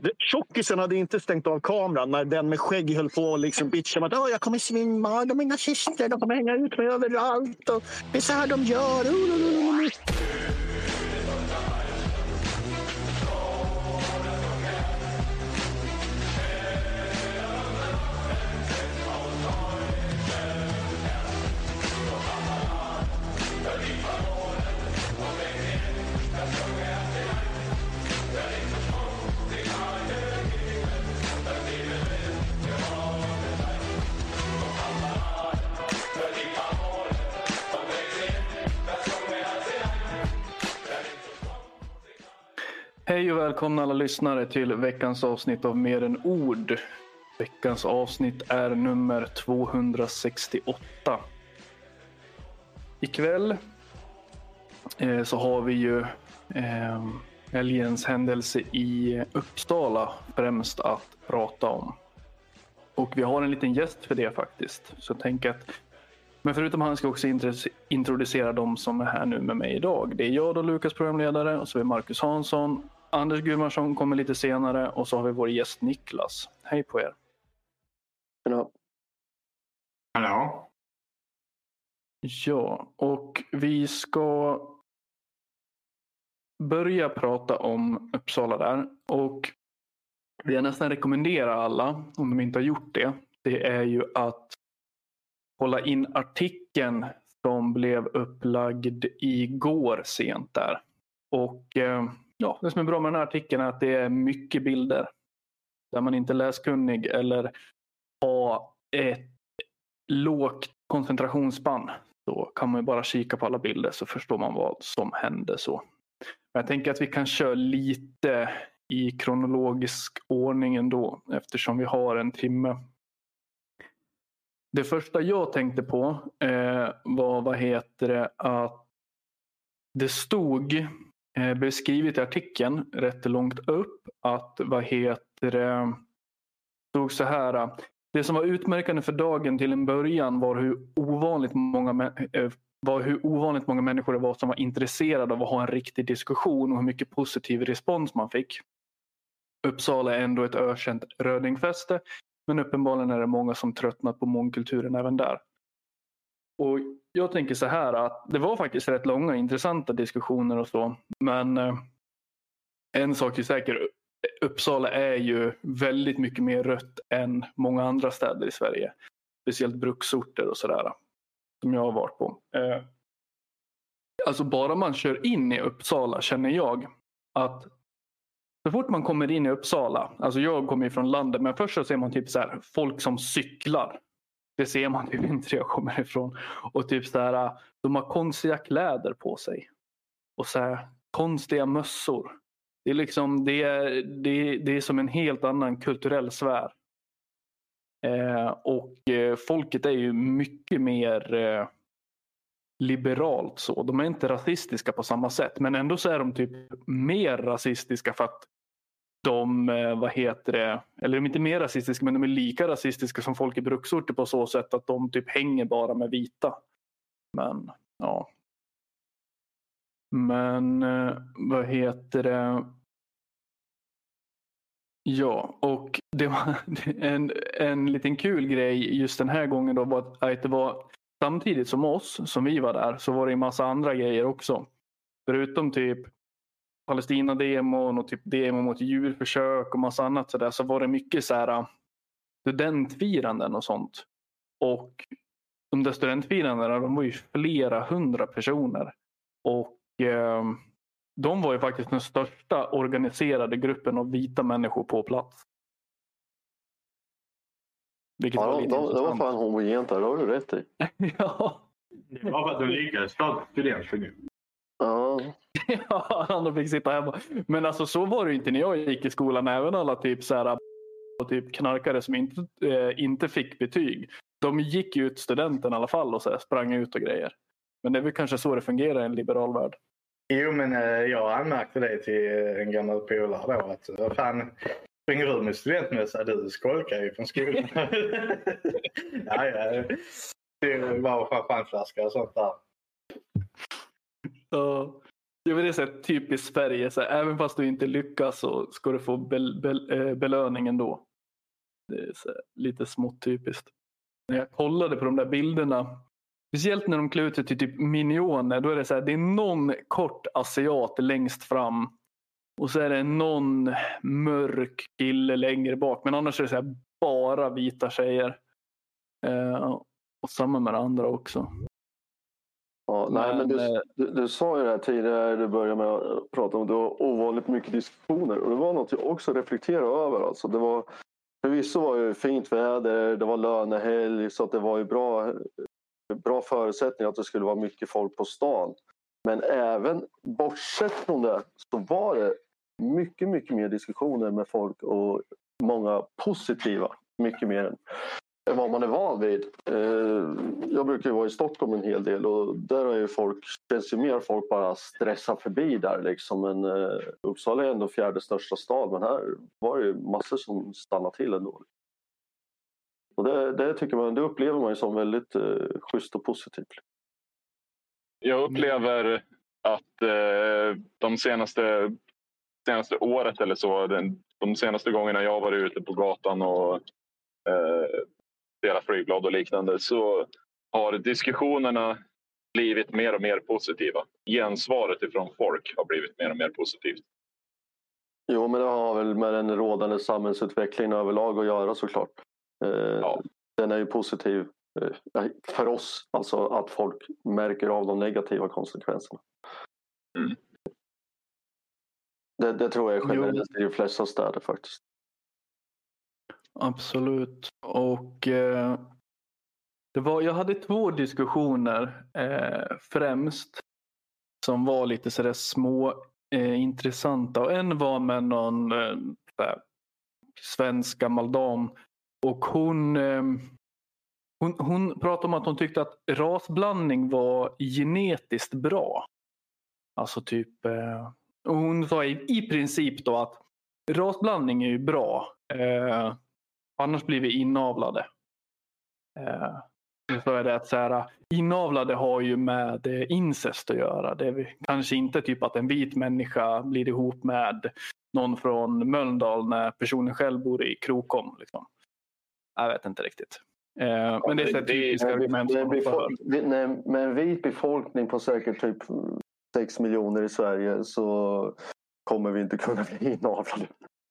Tjockisen hade inte stängt av kameran när den med skägg höll på och liksom bitcha att jag kommer svimma, de är nazister, de kommer hänga ut mig överallt och det är så här de gör. Hej och välkomna alla lyssnare till veckans avsnitt av Mer än ord. Veckans avsnitt är nummer 268. Ikväll så har vi ju helgens händelse i Uppsala främst att prata om. Och vi har en liten gäst för det faktiskt. Så tänk att, men förutom han ska också introducera de som är här nu med mig idag. Det är jag då, Lukas, programledare, och så är Marcus Hansson. Anders Gudmarsson kommer lite senare och så har vi vår gäst Niklas. Hej på er. Hallå. Hallå. Ja, och vi ska börja prata om Uppsala där. Och det jag nästan rekommenderar alla, om de inte har gjort det, det är ju att hålla in artikeln som blev upplagd igår sent där. Och ja, det som är bra med den här artikeln är att det är mycket bilder. Där man inte är läskunnig eller har ett lågt koncentrationsspann. Då kan man ju bara kika på alla bilder så förstår man vad som hände så. Men jag tänker att vi kan köra lite i kronologisk ordning ändå eftersom vi har en timme. Det första jag tänkte på var att det stod beskrivet i artikeln rätt långt upp att stod så här: det som var utmärkande för dagen till en början var hur ovanligt många människor det var som var intresserade av att ha en riktig diskussion och hur mycket positiv respons man fick. Uppsala är ändå ett ökänt rödingfäste, men uppenbarligen är det många som tröttnat på mångkulturen även där. Och jag tänker så här att det var faktiskt rätt långa intressanta diskussioner och så. Men en sak är säker, Uppsala är ju väldigt mycket mer rött än många andra städer i Sverige. Speciellt bruksorter och sådär som jag har varit på. Alltså bara man kör in i Uppsala känner jag att så fort man kommer in i Uppsala, alltså jag kommer från landet, men först så ser man typ så här folk som cyklar. Det ser man typ inte där jag kommer ifrån. Och typ så här, de har konstiga kläder på sig. Och så här, konstiga mössor. Det är liksom, det är som en helt annan kulturell sfär. Folket är ju mycket mer liberalt så. De är inte rasistiska på samma sätt. Men ändå så är de typ mer rasistiska för att de, eller de är inte mer rasistiska men de är lika rasistiska som folk i bruksorter på så sätt att de typ hänger bara med vita. Men, ja. Men, ja, och det var en liten kul grej just den här gången då var att det var samtidigt som oss, som vi var där, så var det en massa andra grejer också. Förutom typ Palestina-demon och typ demo mot djurförsök och massa annat så där, så var det mycket så här studentfiranden och sånt. Och de där studentfirandena, de var ju flera hundra personer. Och de var ju faktiskt den största organiserade gruppen av vita människor på plats. Vilket ja, var lite det var fan homogent där, det har du rätt i. Ja. Det var för att de lyckades starta studentförbund. Ja. Ja, andra fick sitta hemma. Men alltså så var det inte när jag gick i skolan. Även alla typ så här och typ knarkare som inte fick betyg. De gick ju ut studenten i alla fall och så här, sprang ut och grejer. Men det är väl kanske så det fungerar i en liberal värld. Jo, men jag anmärkte det till en gammal polare då att vad fan springer du med studentmössa? Du skolkar ju från skolan. ja. Det var champagneflaska och sånt där. Jag vill säga typiskt Sverige. Så här, även fast du inte lyckas så ska du få belöning ändå. Det är så här, lite smått typiskt. När jag kollade på de där bilderna. Speciellt när de klär ut sig till typ minioner. Då är det så här, det är någon kort asiat längst fram. Och så är det någon mörk kille längre bak. Men annars är det så här, bara vita tjejer. Och samma med andra också. Ja, nej, men du sa ju det här tidigare, du började med att prata om det var ovanligt mycket diskussioner. Och det var något jag också reflekterade över. Alltså, det var, förvisso var det fint väder, det var lönehelg, så att det var ju bra förutsättningar att det skulle vara mycket folk på stan. Men även bortsett från det så var det mycket, mycket mer diskussioner med folk och många positiva, mycket mer än vad man är van vid. Jag brukar ju vara i Stockholm en hel del och där är ju känns ju mer folk bara stressar förbi där liksom. Men Uppsala är ändå 4:e största stad, men här var det ju massor som stannar till ändå. Och det tycker man, det upplever man ju som väldigt schysst och positivt. Jag upplever att de senaste året eller så, de senaste gångerna jag var ute på gatan och delat flygblad och liknande, så har diskussionerna blivit mer och mer positiva. Gensvaret ifrån folk har blivit mer och mer positivt. Jo, men det har väl med den rådande samhällsutvecklingen överlag att göra såklart. Ja. Den är ju positiv för oss, alltså att folk märker av de negativa konsekvenserna. Mm. Det tror jag är generellt i de flesta städer faktiskt. Absolut. Och jag hade 2 diskussioner främst som var lite sådär små intressanta. Och en var med någon svensk gammal dam. Och hon pratade om att hon tyckte att rasblandning var genetiskt bra. Alltså typ... hon sa i princip då att rasblandning är ju bra. Annars blir vi inavlade. Så är det att så här, inavlade har ju med incest att göra. Det är kanske inte typ att en vit människa blir ihop med någon från Mölndal när personen själv bor i Krokom. Liksom. Jag vet inte riktigt. Men det är ett typiskt argument. Med en vit befolkning på säkert typ 6 miljoner i Sverige så kommer vi inte kunna bli inavlade.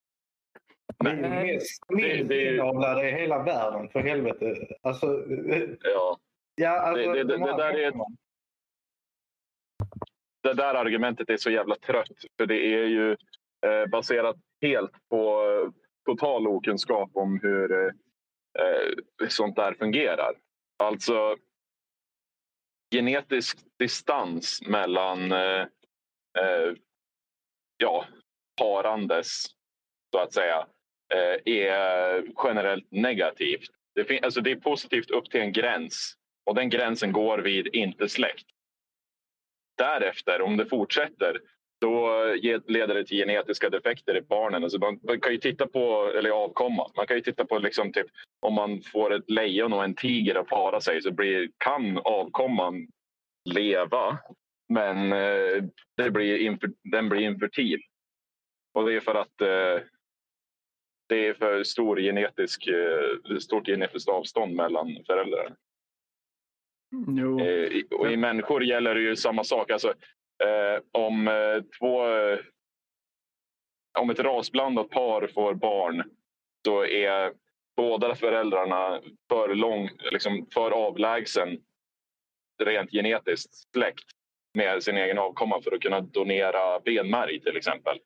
Minst inavlade i hela världen, för helvete. Alltså, det där argumentet är så jävla trött. För det är ju baserat helt på total okunskap om hur sånt där fungerar. Alltså genetisk distans mellan parandes så att säga är generellt negativt. Alltså det är positivt upp till en gräns och den gränsen går vid inte släkt. Därefter, om det fortsätter, då leder det till genetiska defekter i barnen. Alltså man kan ju titta på, eller avkomma, man kan ju titta på liksom typ, om man får ett lejon och en tiger att para sig så kan avkomman leva, men den blir infertil. Och det är för att det är för stort genetiskt avstånd mellan föräldrar. Jo. Och i människor gäller det ju samma sak. Alltså, om ett rasblandat par får barn så är båda föräldrarna för avlägsen rent genetiskt släkt med sin egen avkomma för att kunna donera benmärg till exempel.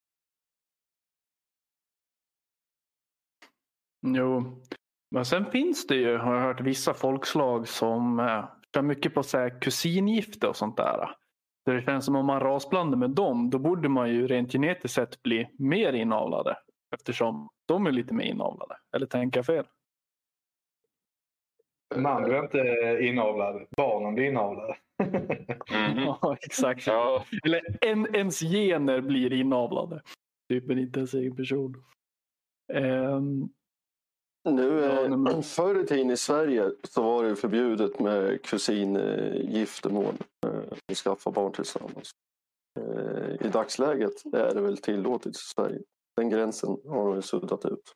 Jo, men sen finns det ju, har jag hört, vissa folkslag som kör mycket på så här kusingifte och sånt där. Så det känns som om man rasblandar med dem, då borde man ju rent genetiskt sett bli mer inavlade. Eftersom de är lite mer inavlade. Eller tänker jag fel? Man blir inte inavlad, barnen blir inavlade. Ja, exakt. Ja. Eller ens gener blir inavlade. Typ inte ens egen person. Förr i tiden i Sverige så var det förbjudet med kusingiftermål. Att skaffa barn tillsammans. I dagsläget är det väl tillåtet i Sverige. Den gränsen har de suddat ut.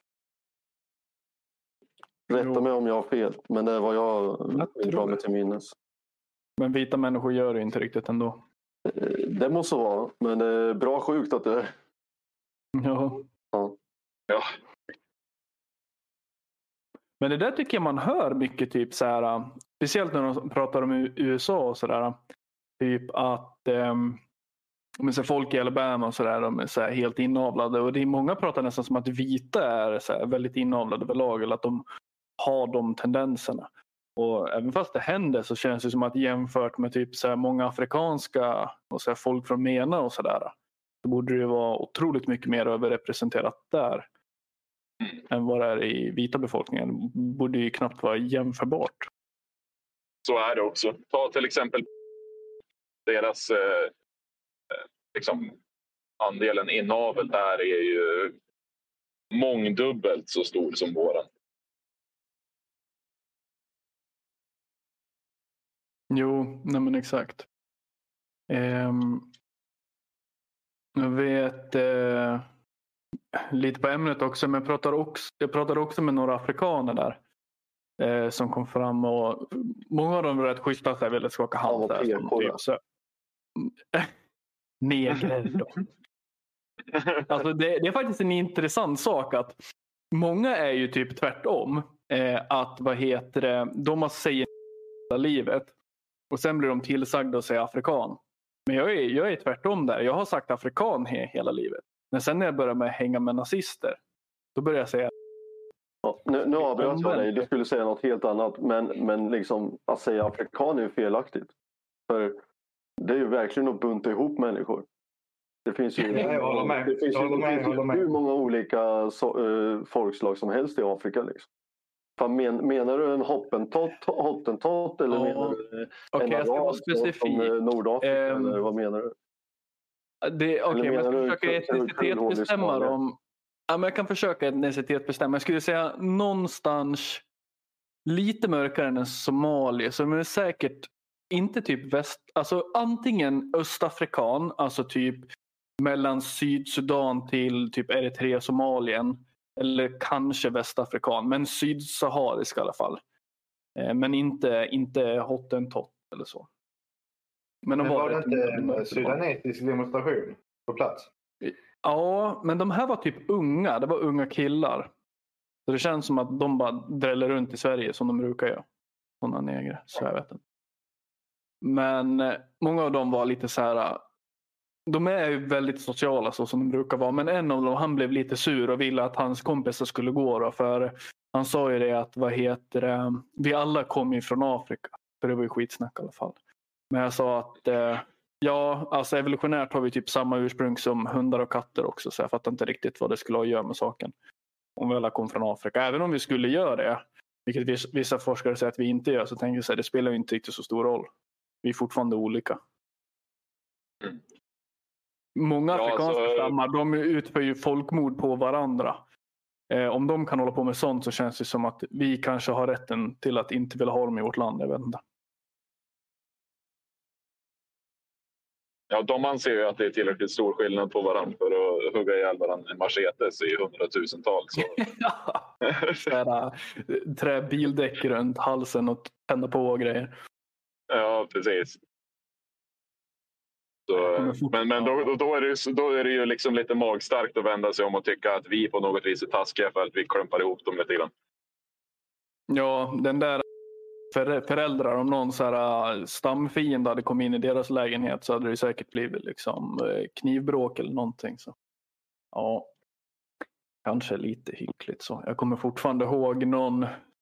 Rätta mig om jag har fel, men det är vad jag drar mig till minnes. Men vita människor gör det inte riktigt ändå. Det måste vara, men det är bra sjukt att det är. Ja. Ja. Men det där tycker jag man hör mycket typ så här, speciellt när de pratar om USA och sådär. Typ att så folk i Alabama och sådär, de är så här helt inavlade. Och det är många pratar nästan som att vita är så här väldigt inavlade överlag. Eller att de har de tendenserna. Och även fast det händer så känns det som att jämfört med typ så här många afrikanska och så här folk från MENA och sådär. Så borde det vara otroligt mycket mer överrepresenterat där. Än vad det är i vita befolkningen. Borde ju knappt vara jämförbart. Så är det också. Ta till exempel deras liksom, andelen inavel där är ju mångdubbelt så stor som våran. Jo, nej men exakt. Jag vet lite på ämnet också, men jag pratade också med några afrikaner där som kom fram och många av dem var rätt schyssta så jag ville skaka hand där. Typ, så. Negrer då. Alltså det är faktiskt en intressant sak att många är ju typ tvärtom. Att de har säger hela livet och sen blir de tillsagda att säga afrikan. Men jag är tvärtom där. Jag har sagt afrikan hela livet. Men sen när jag börjar med hänga med nazister, då börjar jag säga... Ja, nu avbröt jag dig. Du skulle säga något helt annat. Men liksom, att säga afrikan är ju felaktigt. För det är ju verkligen att bunta ihop människor. Det finns ju, hur många olika folkslag som helst i Afrika. Liksom. Menar du en hottentott eller menar du en arab från Nordafrika? Eller vad menar du? Men jag ska försöka etnicitet bestämma dem. Ja, men jag kan försöka etnicitet bestämma. Jag skulle säga någonstans lite mörkare än en somalier. Så det är säkert inte typ alltså antingen östafrikan, alltså typ mellan Sydsudan till typ Eritrea, Somalien. Eller kanske västafrikan, men sydsaharisk i alla fall. Men inte hottentott eller så. Men var det inte en sudanetisk demonstration på plats? Ja, men de här var typ unga. Det var unga killar. Så det känns som att de bara dräller runt i Sverige som de brukar göra. Sådana negrer, så jag vet inte. Men många av dem var lite så här... De är ju väldigt sociala så som de brukar vara. Men en av dem, han blev lite sur och ville att hans kompisar skulle gå då. För han sa ju det att, vi alla kom ju från Afrika. För det var ju skitsnack i alla fall. Men jag sa att, alltså evolutionärt har vi typ samma ursprung som hundar och katter också. Så jag fattar inte riktigt vad det skulle ha att göra med saken. Om vi alla kom från Afrika. Även om vi skulle göra det, vilket vissa forskare säger att vi inte gör, så tänker jag så här, det spelar ju inte riktigt så stor roll. Vi är fortfarande olika. Många afrikanska stammar, de utför ju folkmord på varandra. Om de kan hålla på med sånt så känns det som att vi kanske har rätten till att inte vilja ha dem i vårt land. Jag vet inte. Ja, de anser ju att det är tillräckligt stor skillnad på varandra för att hugga ihjäl varandra en machetes i 100,000-tals. Trä bildäck runt halsen och tända på och grejer. Ja, precis. Så, men då är det ju liksom lite magstarkt att vända sig om och tycka att vi på något vis är taskiga för att vi klumpar ihop dem lite grann. Ja, den där föräldrar, om någon så här stamfiende hade kommit in i deras lägenhet så hade det säkert blivit liksom knivbråk eller någonting. Så. Ja, kanske lite hyckligt så. Jag kommer fortfarande ihåg någon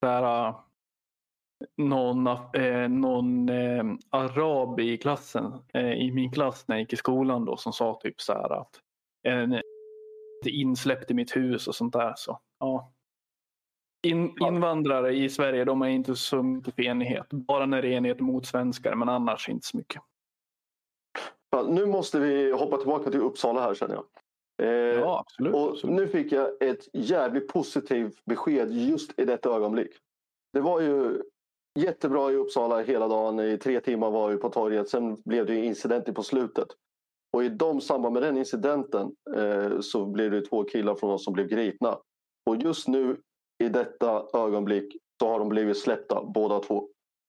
arab i klassen, i min klass när jag gick i skolan då, som sa typ så här att det insläppt i mitt hus och sånt där. Så ja. Invandrare i Sverige, de är inte så mycket för enighet. Bara när det är enighet mot svenskar, men annars inte så mycket. Ja, nu måste vi hoppa tillbaka till Uppsala här, känner jag. Ja, absolut. Och absolut. nu fick jag ett jävligt positivt besked just i detta ögonblick. Det var ju jättebra i Uppsala hela dagen. I 3 timmar var vi på torget. Sen blev det incidenter på slutet. Och i samband med den incidenten så blev det 2 killar från oss som blev gripna. Och just nu i detta ögonblick så har de blivit släppta, båda 2.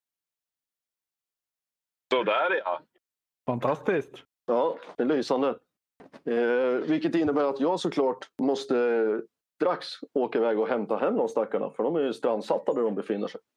Så där ja. Fantastiskt. Ja, det är lysande. Vilket innebär att jag såklart måste strax åka iväg och hämta hem de stackarna. För de är ju strandsatta där de befinner sig.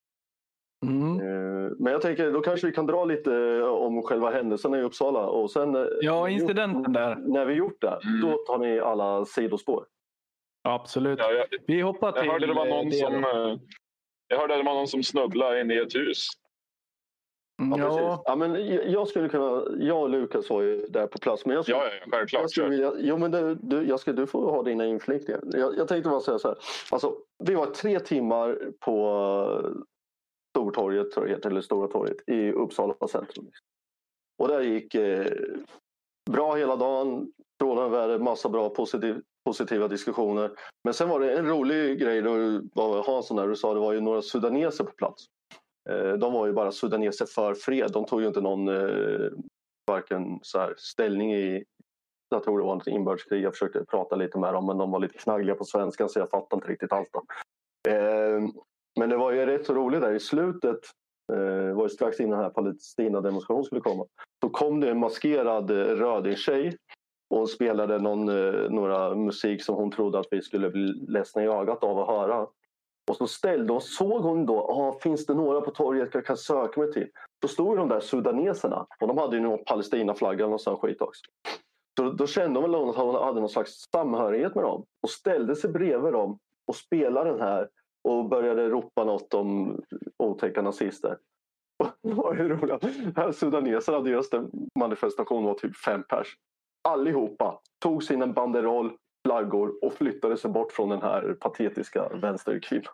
Men jag tänker, då kanske vi kan dra lite om själva händelserna i Uppsala. Och sen, incidenten där. När vi gjort det, då tar ni alla sidospår. Absolut. Ja, vi hoppar till... Jag hörde det var någon som snubblade in i ett hus. Ja, ja, men jag och Lukas var ju där på plats. Men jag skulle, självklart. Du får ha dina inflikningar. Jag tänkte bara säga så här. Alltså, vi var 3 timmar på Stortorget, tror jag heter, eller Stora torget i Uppsala centrum. Och där gick bra hela dagen. Strålande väder, massa bra positiva diskussioner. Men sen var det en rolig grej då var Hansson där och sa det var ju några sudaneser på plats. De var ju bara sudaneser för fred. De tog ju inte någon varken så här ställning i, jag tror det var ett inbördeskrig. Jag försökte prata lite med dem men de var lite knaggliga på svenska så jag fattade inte riktigt allt då. Men det var ju rätt så roligt där i slutet. Var ju strax innan den här Palestina-demonstrationen skulle komma. Så kom det en maskerad röding-tjej. Och hon spelade några musik som hon trodde att vi skulle bli ledsna i ögat av att höra. Och så såg hon då, finns det några på torget jag kan söka mig till? Så stod de där sudaneserna och de hade ju någon Palestina-flagga och sån skit också. Så då kände hon väl att hon hade någon slags samhörighet med dem. Och ställde sig bredvid dem och spelade den här och började ropa något om otäcka nazister. Och det var ju roligt. Den här sudaneserna, deras manifestation var typ 5 pers. Allihopa tog sina banderoll, flaggor och flyttade sig bort från den här patetiska vänsterkvinnan.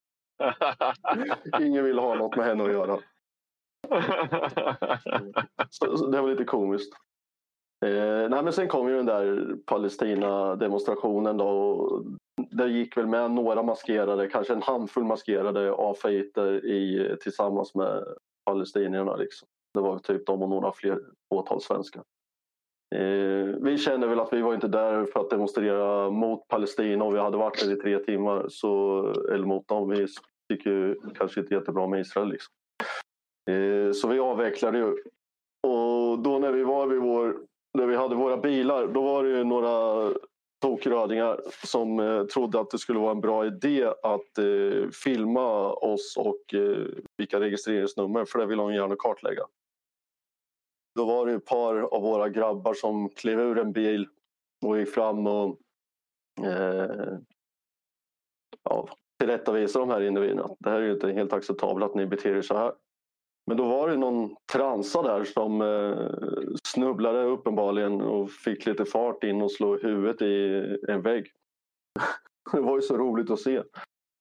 Ingen ville ha något med henne att göra. Så det var lite komiskt. Nej, men sen kom ju den där Palestina-demonstrationen då. Och det gick väl med några maskerade, kanske en handfull maskerade AFA-iter tillsammans med palestinierna liksom. Det var typ de och några fler fåtal svenskar. Vi kände väl att vi var inte där för att demonstrera mot Palestina och vi hade varit där i 3 timmar eller mot dem. Vi tycker ju kanske inte jättebra med Israel liksom. Så vi avvecklade ju. Och då när vi var när vi hade våra bilar, då var det ju några tokrödingar som trodde att det skulle vara en bra idé att filma oss och vilka registreringsnummer, för det ville de gärna kartlägga. Då var det ett par av våra grabbar som klev ur en bil och gick fram och tillrättavisade de här individerna. Det här är ju inte helt acceptabelt att ni beter er så här. Men då var det någon transa där som snubblade uppenbarligen och fick lite fart in och slog huvudet i en vägg. Det var ju så roligt att se.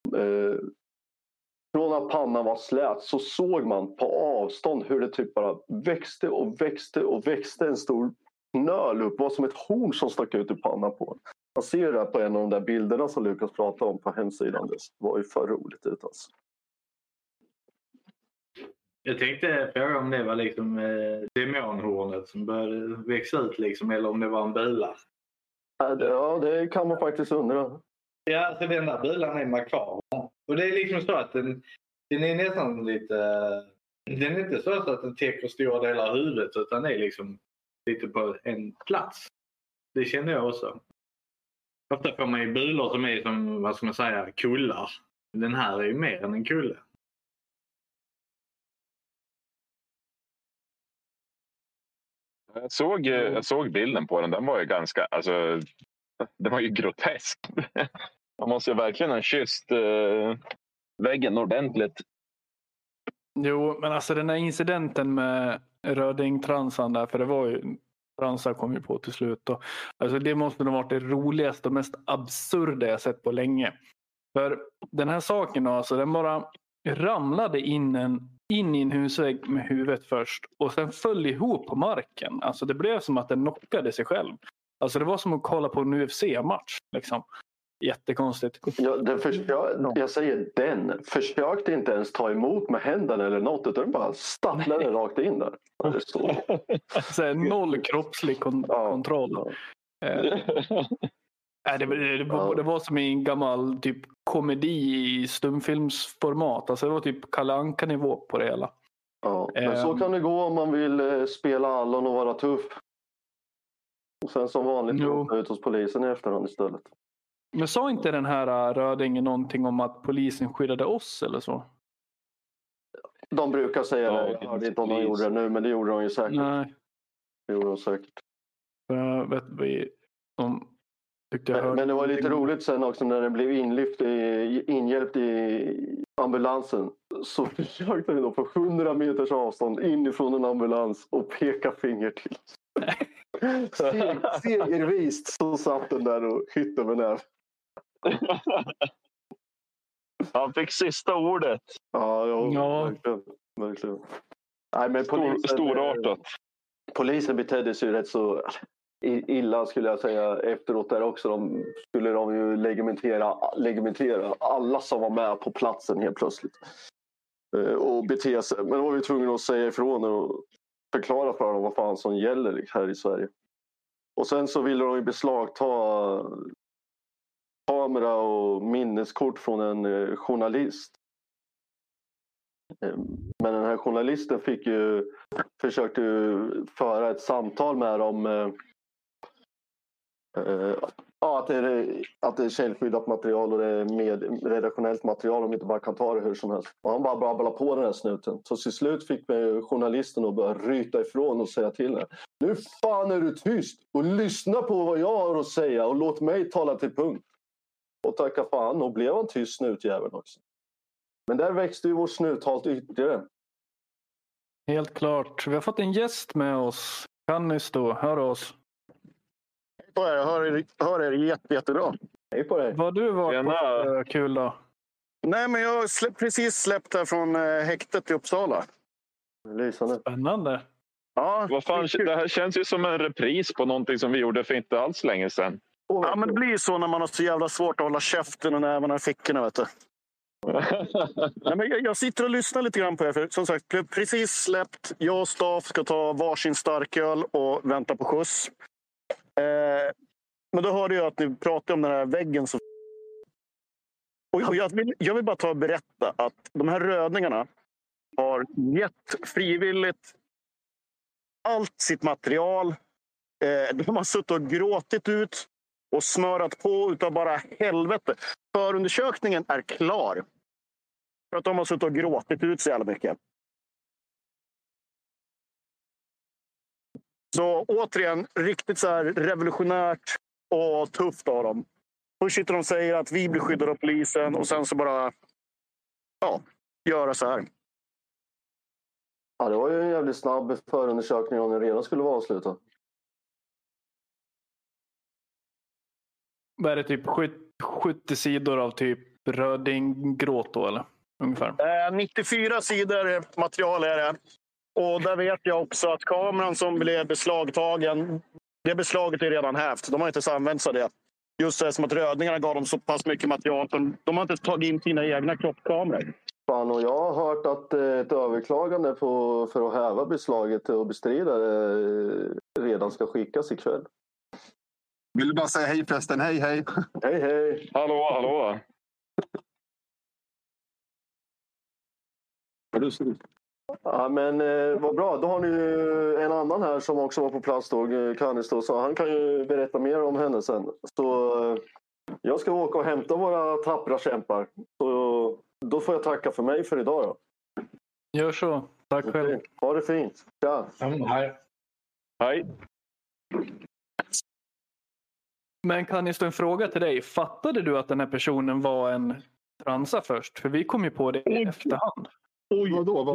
Från att pannan var slät så såg man på avstånd hur det typ bara växte och växte och växte en stor knöl upp. Det var som ett horn som stack ut i pannan på den. Man ser det på en av de där bilderna som Lukas pratade om på hemsidan. Det var ju för roligt ut alltså. Jag tänkte fråga om det var liksom demonhornet som började växa ut liksom, eller om det var en bila. Ja, det kan man faktiskt undra. Ja, för den där bilen är makaber. Och det är liksom så att den är nästan lite... Den är inte så att den täcker stora delar av huvudet, utan det är liksom lite på en plats. Det känner jag också. Ofta får man ju bulor som är som, vad ska man säga, kullar. Den här är ju mer än en kulle. Jag såg bilden på den. Den var ju ganska... Alltså, den var ju grotesk. Man måste ju verkligen ha kysst väggen ordentligt. Jo, men alltså den här incidenten med Röding-transan där, för det var ju... Transa kom ju på till slut. Då. Alltså det måste nog varit det roligaste och mest absurda jag sett på länge. För den här saken då, alltså den bara ramlade in i en husvägg med huvudet först och sen föll ihop på marken. Alltså det blev som att den knockade sig själv. Alltså det var som att kolla på en UFC-match liksom. Jättekonstigt. Jag säger den. Försökte inte ens ta emot med händerna eller något. Utan bara stapplade rakt in där. Så noll kroppslig kontroll. Det var som i en gammal typ komedi i stumfilmsformat. Alltså det var typ Kalle Anka-nivå på det hela. Ja, men så kan det gå om man vill spela Allon och vara tuff. Och sen som vanligt ut hos polisen i efterhand istället. Men sa inte den här rödingen någonting om att polisen skyddade oss eller så? De brukar säga det. Jag hörde inte om de gjorde det nu, men det gjorde de ju säkert. Nej. Det gjorde de säkert. Men det var lite roligt sen också när den blev inhjälpt i ambulansen. Så försökte vi då på 100 meters avstånd inifrån en ambulans och peka finger till. Segervist så satt den där och hytte med näv. Han fick sista ordet. Ja. Verkligen. Nej, men storartat. Polisen betedde sig ju rätt så illa skulle jag säga efteråt där också. Skulle de ju legitimera alla som var med på platsen helt plötsligt. Och bete sig. Men då var vi tvungna att säga ifrån och förklara för dem vad fan som gäller här i Sverige. Och sen så ville de ju beslagta kamera och minneskort från en journalist. Men den här journalisten försökte föra ett samtal med dem att det är källskyddat material och det är med redaktionellt material om inte bara kan ta det hur som helst. Och han bara babblade på den här snuten. Så till slut fick journalisten att börja ryta ifrån och säga till henne: nu fan är du tyst och lyssna på vad jag har att säga och låt mig tala till punkt. Och tacka fan, och blev han tyst snutjäveln också. Men där växte ju vår snuthalt ytterligare. Helt klart. Vi har fått en gäst med oss. Kan ni stå? Hör oss. Jag hör er jättebra. Hej på dig. Vad du var på kul då? Nej, men jag har precis släppt här från häktet i Uppsala. Lysande. Spännande. Ja, vad fan, det här känns ju som en repris på någonting som vi gjorde för inte alls länge sedan. Ja, men det blir så när man har så jävla svårt att hålla käften och nävarna i fickorna, vet du. Nej, men jag sitter och lyssnar lite grann på er. För, som sagt, precis släppt. Jag och Staff ska ta varsin starköl och vänta på skjuts. Men då hörde jag att ni pratade om den här väggen. Och jag vill bara ta och berätta att de här rödningarna har gett frivilligt allt sitt material. De har suttit och gråtit ut och smörat på utav bara helvete. Förundersökningen är klar. För att de har suttit och gråtit ut så jävla mycket. Så återigen, riktigt så här revolutionärt och tufft av dem. Först sitter de och säger att vi blir skyddade av polisen och sen så bara göra så här. Ja, det var ju en jävligt snabb förundersökning om den redan skulle vara avslutad. Vad är det, typ 70 sidor av typ rödinggråt då, eller? Ungefär. 94 sidor material är det. Och där vet jag också att kameran som blev beslagtagen, det beslaget är redan hävt. De har inte ens använt sig av det. Just det, som att rödningarna gav dem så pass mycket material. De har inte tagit in sina egna kroppskameror. Fan, och jag har hört att ett överklagande för att häva beslaget och bestrida det redan ska skickas ikväll. Vill du bara säga hej förresten? Hej, hej. Hej, hej. Hallå. Ja, men vad bra. Då har ni ju en annan här som också var på plats då, Kanis då, så han kan ju berätta mer om henne sen. Så jag ska åka och hämta våra tappra kämpar. Så då får jag tacka för mig för idag då. Gör så. Tack själv. Ha det fint. Tja. Hej. Men kan jag ställa en fråga till dig? Fattade du att den här personen var en transa först? För vi kom ju på det i efterhand. Oj, vadå?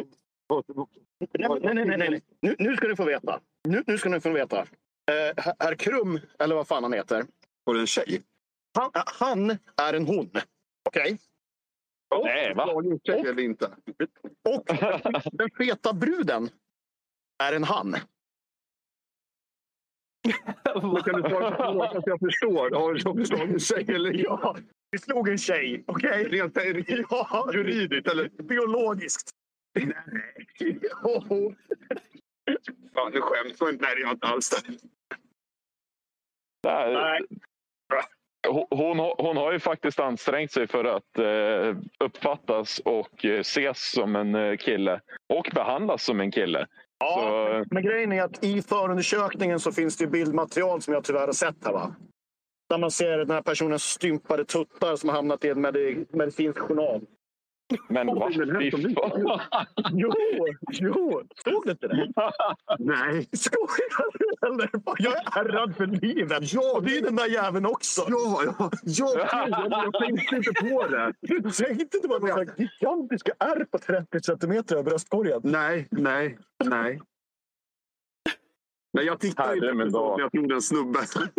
Nej. Nu ska ni få veta. Nu ska ni få veta. Herr Krum, eller vad fan han heter. Var det en tjej? Han är en hon. Okej? Nej, va? Eller inte. Och den feta bruden är en han. Men kan du svara på frågan så att jag förstår? Har du förstått en tjej eller Ja, vi slog en tjej. Okej? rent Ja, juridiskt? Eller? biologiskt. Nej. Ja, nu skäms man inte. Nej, det gör jag inte alls. Nej. Hon har ju faktiskt ansträngt sig för att uppfattas och ses som en kille och behandlas som en kille. Ja, Så... men grejen är att i förundersökningen så finns det ju bildmaterial som jag tyvärr har sett här, va? Där man ser den här personens stympade tuttar som har hamnat i en medicinsk journal. Men vad fy fan. Jo, såg du inte det? Nej. Skojar du eller? Jag är ärrad för livet. Ja, det är den där jäveln också. Ja. Jag tänkte inte på det. Du tänkte inte på några gigantiska ärr på 30 centimeter över bröstkorgen? Nej. Nej, jag tittar inte på så, jag trodde en snubbe.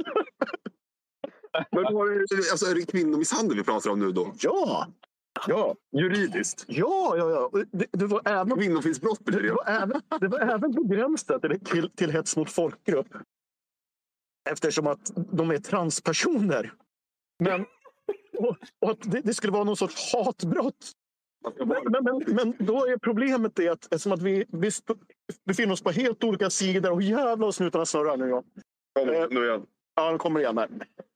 Men alltså, är det kvinnomisshandel vi pratar om nu då? Ja. Juridiskt? Ja. Det var även... Kvinnofridsbrott blir det. Det var även begränsat till hets mot folkgrupp. Eftersom att de är transpersoner. Men och att det skulle vara någon sorts hatbrott. Men då är problemet det att eftersom att vi befinner oss på helt olika sidor och jävlar och snutarna snurrar nu. Nu igen. Ja, de kommer igen här.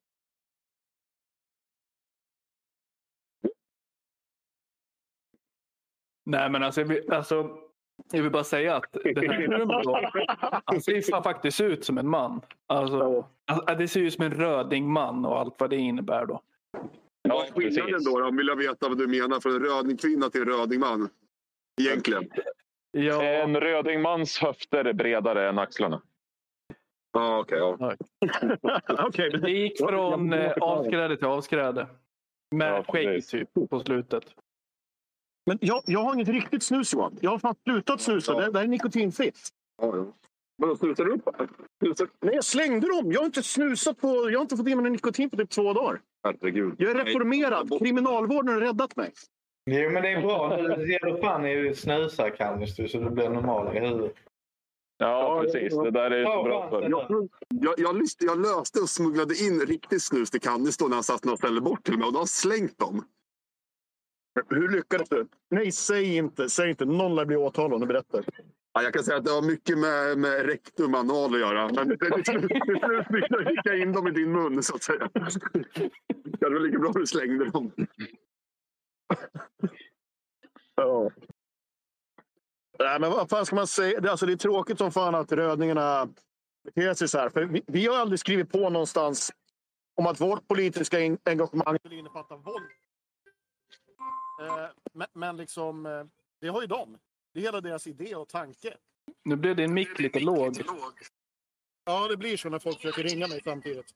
Nej, men jag vill bara säga att den här filmen då, han ser faktiskt ut som en man. Alltså, det ser ut som en röding man och allt vad det innebär då. Ja, Skillnaden då vill jag veta vad du menar från en röding kvinna till en röding man. Egentligen. Ja. En rödingmans höfter är bredare än axlarna. Ja, okej. Okej. Det gick från avskräde till avskräde. Med skägg typ på slutet. Men jag har inget riktigt snus, Johan. Jag har fan slutat snusa. Det är nikotinfritt. Ja. Vadå, snusar du upp? Nej, jag slängde dem. Jag har inte snusat på... Jag har inte fått i mig nikotin på typ 2 dagar. Herregud. Jag är reformerad. Kriminalvården har räddat mig. Jo, men det är bra. Nu ger du fan i snusar, Kallis, så det blir normalt i huvudet. Ja, precis. Det där är så bra för. Jag löste och smugglade in riktigt snus till Candice då när han satt några ställe bort till mig. Och då har han slängt dem. Hur lyckades du? Nej, säg inte. Någon lär bli åtalad om du berättar. Ja, jag kan säga att det har mycket med rektum anal att göra. Men till slut fick jag skicka in dem i din mun, så att säga. Det var lika bra att du slängde dem. Ja. Nej, men vad fan ska man säga? Det är tråkigt som fan att rödningarna beter sig så här. För vi har aldrig skrivit på någonstans om att vårt politiska engagemang skulle innefatta våld. Men liksom, det har ju de. Det är hela deras idé och tanke. Nu blev din mick lite låg. Ja, det blir så när folk försöker ringa mig samtidigt.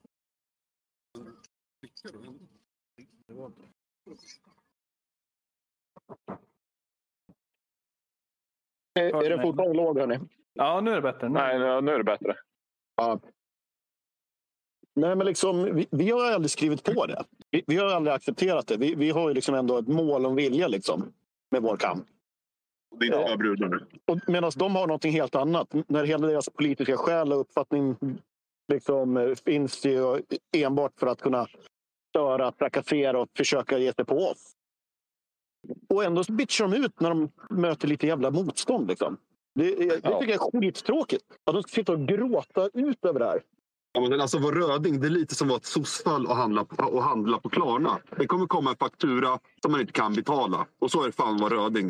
Är det fortfarande låg, hörni? Ja, nu är det bättre. Nej, nu är det bättre. Ja. Nej, men liksom, vi har aldrig skrivit på det. Vi har aldrig accepterat det. Vi har ju liksom ändå ett mål och vilja liksom, med vår kamp. Det är inte brudar. Medan de har något helt annat. När hela deras politiska skäl och uppfattning liksom, finns ju enbart för att kunna störa, trakassera och försöka ge sig på oss. Och ändå så bitchar de ut när de möter lite jävla motstånd. Liksom. Det tycker jag är skittråkigt. Att de sitter och gråta ut över det här. Ja, men alltså vår röding, det är lite som var ett sossfall och handla på Klarna. Det kommer komma en faktura som man inte kan betala. Och så är det fan var röding.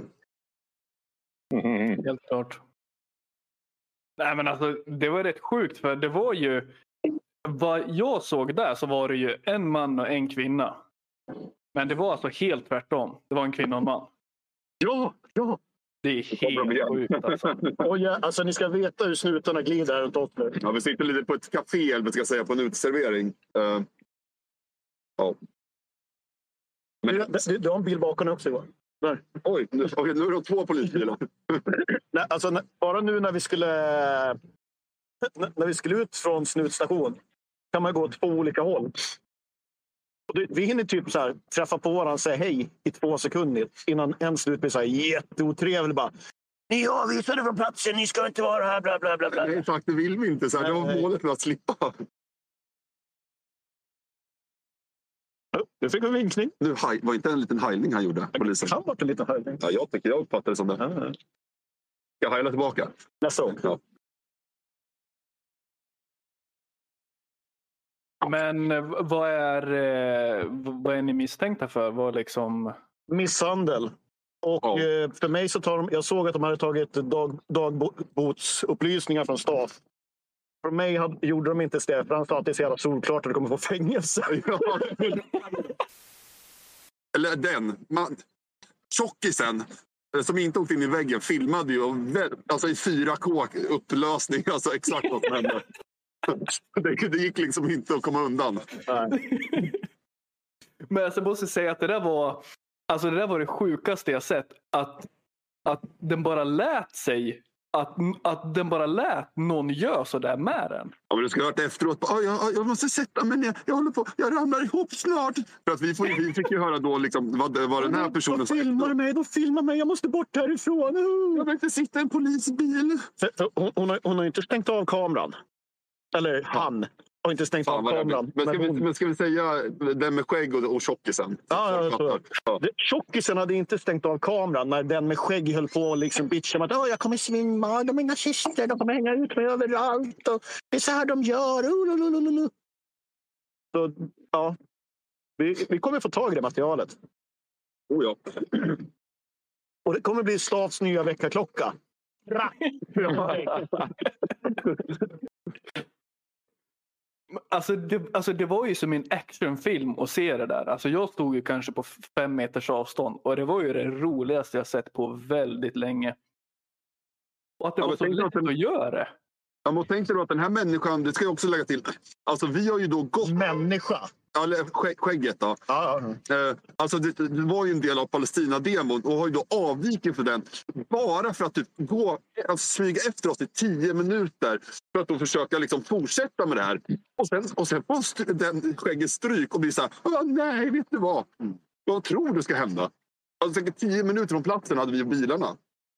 Helt klart. Nej, men alltså, det var rätt sjukt, för det var ju... Vad jag såg där så var det ju en man och en kvinna. Men det var alltså helt tvärtom. Det var en kvinna och en man. Ja. Det är helt sjukt alltså. Och ja, alltså ni ska veta hur snutarna glider runt oss nu. Ja, vi sitter lite på ett café, eller ska jag säga, på en uteservering. Ja. Men... Du har en bil bakom också, Johan. Där. Oj, nu är det 2 polisbilar. Nej, alltså, bara nu när vi skulle ut från snutstation kan man gå 2 olika håll. Och vi hinner typ så här, träffa på varandra och säga hej i 2 sekunder innan en snut blir så här jätteotrevlig. Bara, Ni är avvisade från platsen, ni ska inte vara här, bla bla bla bla. Nej, tack, det vill vi inte. Så här, det var målet med att slippa. Det fick en vinkning. Nu var inte en liten hejling han gjorde, polisen? Det kan vara en liten hejling. Ja, jag uppfattar det som det. Ska jag hejla tillbaka? Nästa gång. Ja. Men vad är ni misstänkta för? Vad liksom... Misshandel. Och för mig så jag såg att de hade tagit dagbotsupplysningar från staff. För mig gjorde de inte det, för han sa att det är så jävla solklart att du kommer få fängelse. Eller tjockisen som inte åkte in i väggen filmade ju alltså i 4K upplösning, alltså exakt vad som hände. Det gick liksom inte att komma undan. Men jag måste säga att det där var det sjukaste jag sett. Att den bara lät sig. Att den bara lät någon göra så där med den. Ja, men du skulle ha hört efteråt. Jag måste sätta mig ner. Jag ramlar ihop snart. För att vi fick ju höra då liksom, vad den här personen sa. De filmar mig. Jag måste bort härifrån. Jag vill inte sitta i en polisbil. Hon har inte stängt av kameran. Eller han har inte stängt av kameran. Men ska vi säga den med skägg och tjockisen? Ja. Tjockisen hade inte stängt av kameran när den med skägg höll på och liksom bitcha. Jag kommer svimma, de är nazister, de kommer hänga ut mig överallt. Och det är så här de gör. Så, ja. Vi kommer få tag i det materialet. Oh ja. Och det kommer bli Stavs nya veckaklocka. Alltså det var ju som en actionfilm att se det där. Alltså jag stod ju kanske på 5 meters avstånd. Och det var ju det roligaste jag sett på väldigt länge. Och att det var så lätt att göra det. Ja, men tänk dig då att den här människan, det ska jag också lägga till. Alltså vi har ju då gått... Människa? Eller skägget då. Alltså det var ju en del av Palestina-demon och har ju då avvikit för den. Bara för att smyga efter oss i 10 minuter. För att då försöka liksom fortsätta med det här. Och sen får den skägget stryk och blir så här, nej, vet du vad? Vad tror du ska hända? Alltså säkert 10 minuter från platsen hade vi bilarna.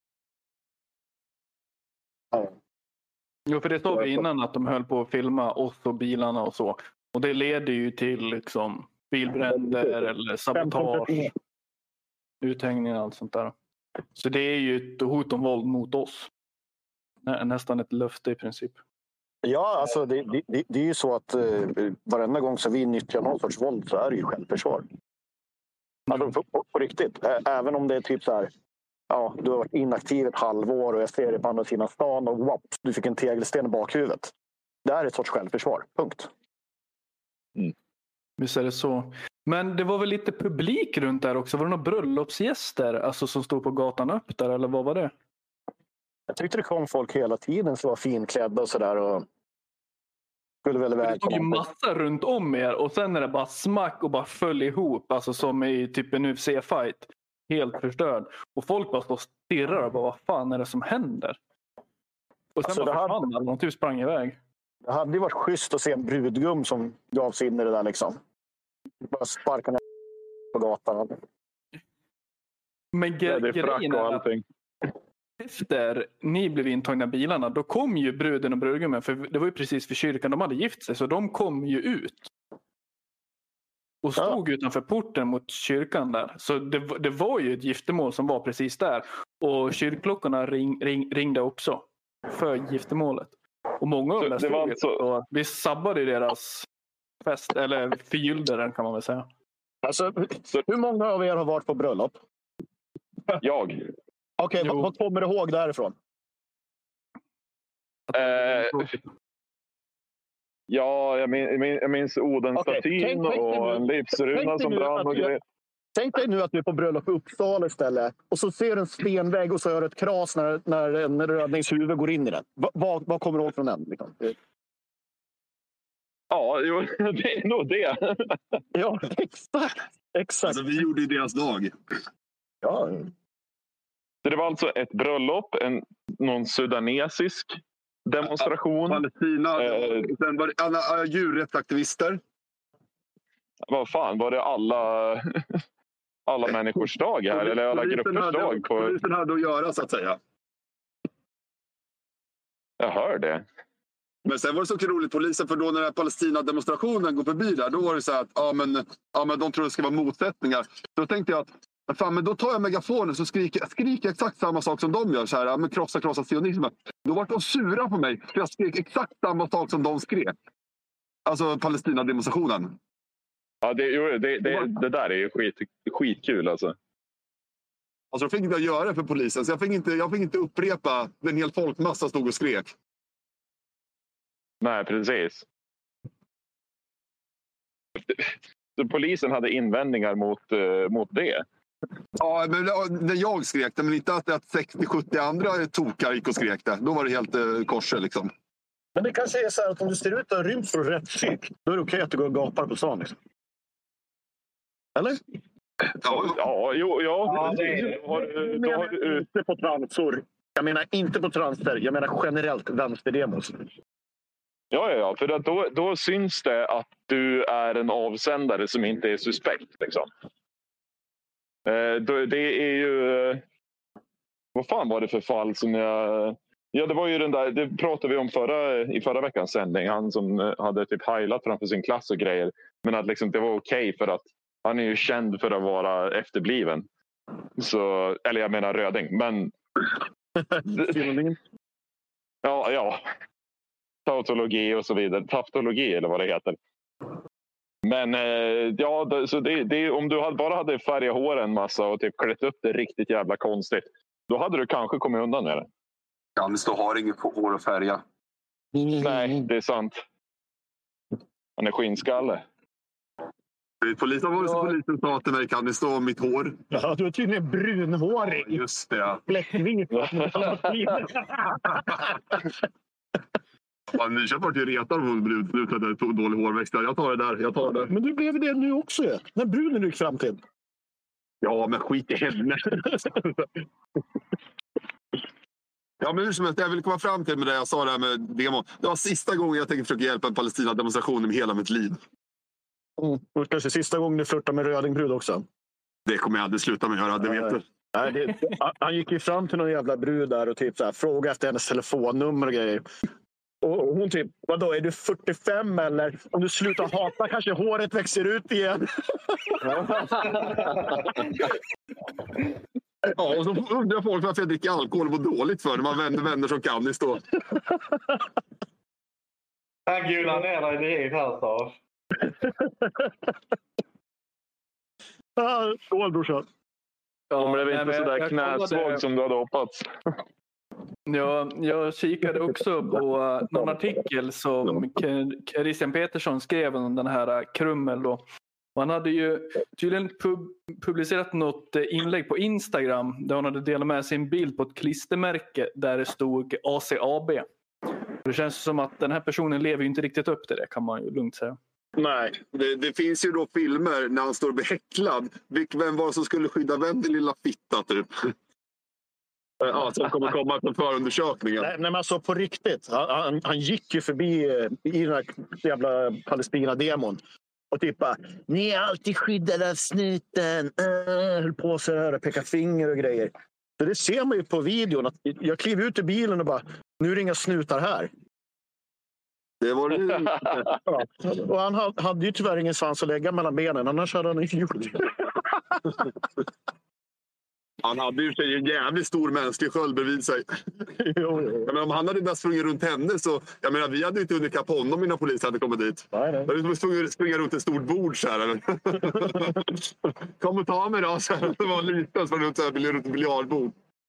Jo, för det såg vi innan att de höll på att filma oss och bilarna och så. Och det leder ju till liksom bilbränder eller sabotage, uthängningar och allt sånt där. Så det är ju ett hot om våld mot oss. Nästan ett löfte i princip. Ja, alltså det är ju så att varenda gång som vi nyttjar någon sorts våld så är det ju självförsvar. Alltså på riktigt. Även om det är typ så här, ja, du har varit inaktiv ett halvår och jag ser dig på andra sidan stan och whoop, du fick en tegelsten i bakhuvudet. Det är ett sorts självförsvar. Punkt. Visst är det så. Men det var väl lite publik runt där också? Var det några bröllopsgäster alltså, som stod på gatan upp där, eller vad var det? Jag tyckte det kom folk hela tiden som var finklädda och sådär. Och skulle väl iväg. Det stod ju massa runt om er och sen är det bara smack och bara föll ihop. Alltså som i typ en UFC-fight. Helt förstörd. Och folk bara står och stirrar och bara, vad fan är det som händer? Och sen alltså, bara försvann alla. De typ sprang iväg. Det hade ju varit schysst att se en brudgum som gav sig in i det där liksom. Bara sparka ner på gatan. Men grejen är att efter ni blev intagna bilarna, då kom ju bruden och brudgummen, för det var ju precis för kyrkan de hade gift sig, så de kom ju ut. Och stod utanför porten mot kyrkan där. Så det var ju ett giftermål som var precis där. Och kyrkklockorna ringde också för giftermålet. Och många av dem stod och vi sabbade deras fest, eller förgyllde den kan man väl säga. Alltså, hur många av er har varit på bröllop? Jag. Okej, vad kommer du ihåg därifrån? Ja, jag minns Odenstatyn och en livsruna som brann och grejer. Tänk dig nu att du är på bröllop i Uppsala istället. Och så ser du en stenvägg och så gör ett kras när en rödningshuvud går in i den. Vad kommer du ihåg från den? Liksom? Ja, jo, det är nog det. Ja, exakt. Alltså, vi gjorde ju deras dag. Ja. Så det var alltså ett bröllop, någon sudanesisk demonstration. Palestina, sen var det alla djurrättsaktivister. Vad fan, var det alla människors dag här? Eller alla gruppers dag? Polisen hade att göra, så att säga. Jag hör det. Men sen var det så roligt polisen, för då när Palestina-demonstrationen går förbi där, då var det så här att men de tror det ska vara motsättningar. Då tänkte jag att fan, men då tar jag megafonen så skriker exakt samma sak som de gör. Så här, men krossa sionismen. Då var de sura på mig för jag skrek exakt samma sak som de skrek. Alltså Palestina-demonstrationen. Ja, det där är ju skitkul alltså. Alltså, jag fick inte göra det för polisen, så jag fick inte upprepa den hel folkmassa stod och skrek. Nej, precis. Så polisen hade invändningar mot det? Ja, men när jag skrek det, men inte att 60-70 andra tokar gick och skrek det. Då var det helt korset liksom. Men det kanske är så här att om du ser ut att ha rymt från rätt psyk, då är det okej att du går och gapar på stan liksom. Eller? Ja. Inte på transor. Jag menar inte på transfer. Jag menar generellt vänsterdemos. Ja, för då syns det att du är en avsändare som inte är suspekt. Liksom. Det är ju... Vad fan var det för fall som jag... Ja, det var ju den där... Det pratade vi om i förra veckans sändning. Han som hade typ heilat framför sin klass och grejer. Men att liksom, det var okej för att han är ju känd för att vara efterbliven. Så, eller jag menar röding. Men... ja. Tautologi och så vidare. Taftologi eller vad det heter. Men så det, om du bara hade färgat håret en massa och typ klätt upp det riktigt jävla konstigt. Då hade du kanske kommit undan med det. Candice har inget hår att färga. Nej, det är sant. Han är skinnskalle. Polisen sa till mig, kan det stå mitt hår? Ja, du är tydligen brunhårig. Ja, just det. Bläckving. Nyköp vart ju retad om hon hade dålig hårväxt. Jag tar det där. Men du blev det nu också ju. När brunen gick fram till. Ja, men skit i henne. Ja, men hur som helst, jag vill komma fram till med det jag sa där med demo. Det var sista gången jag tänkte försöka hjälpa en Palestina-demonstration i hela mitt liv. Och kanske sista gången du flörtar med rödingbrud också. Det kommer jag aldrig sluta med att göra, det vet du. Nej, han gick ju fram till någon jävla brud där och typ så här, frågade efter hennes telefonnummer och grejer. Och hon typ, vadå, är du 45 eller? Om du slutar hata kanske håret växer ut igen. Ja, och så undrar folk varför jag dricker alkohol och mår dåligt för när man vänder vänner som kan stå. Han gular ner dig direkt här, så. Skål, brorsan. Ja, men det var inte sådär knäsvag som du hade hoppats. Ja, jag kikade också på någon artikel som Christian Petersson skrev om den här Krummel då. Och han hade ju tydligen publicerat något inlägg på Instagram där han hade delat med sig en bild på ett klistermärke där det stod ACAB. Det känns som att den här personen lever ju inte riktigt upp till det, kan man ju lugnt säga. Nej, det finns ju då filmer när han står behäcklad. Vem var det som skulle skydda vem, den lilla fitta typ? Ja, som kommer komma från förundersökningen. Nej, men alltså på riktigt. Han gick ju förbi i den här jävla Palestina-demon. Och typ bara, ni är alltid skyddade av snuten. Höll på så här och pekar finger och grejer. Så det ser man ju på videon. Att jag klev ut ur bilen och bara, nu är det inga snutar här. Det var det. Ja. Och han hade ju tyvärr ingen svans att lägga mellan benen. Annars hade han inte gjort det. Han hade ju en jävligt stor mänsklig sköld bredvid sig. Jo. Men om han hade bara sprungit runt henne så... Jag menar, vi hade ju inte hunnit ikapp honom innan polisen hade kommit dit. Nej. Vi hade springa runt ett stort bord så här. Eller? Kom och ta mig då. Så här. Det var liten som runt ett biljardbord.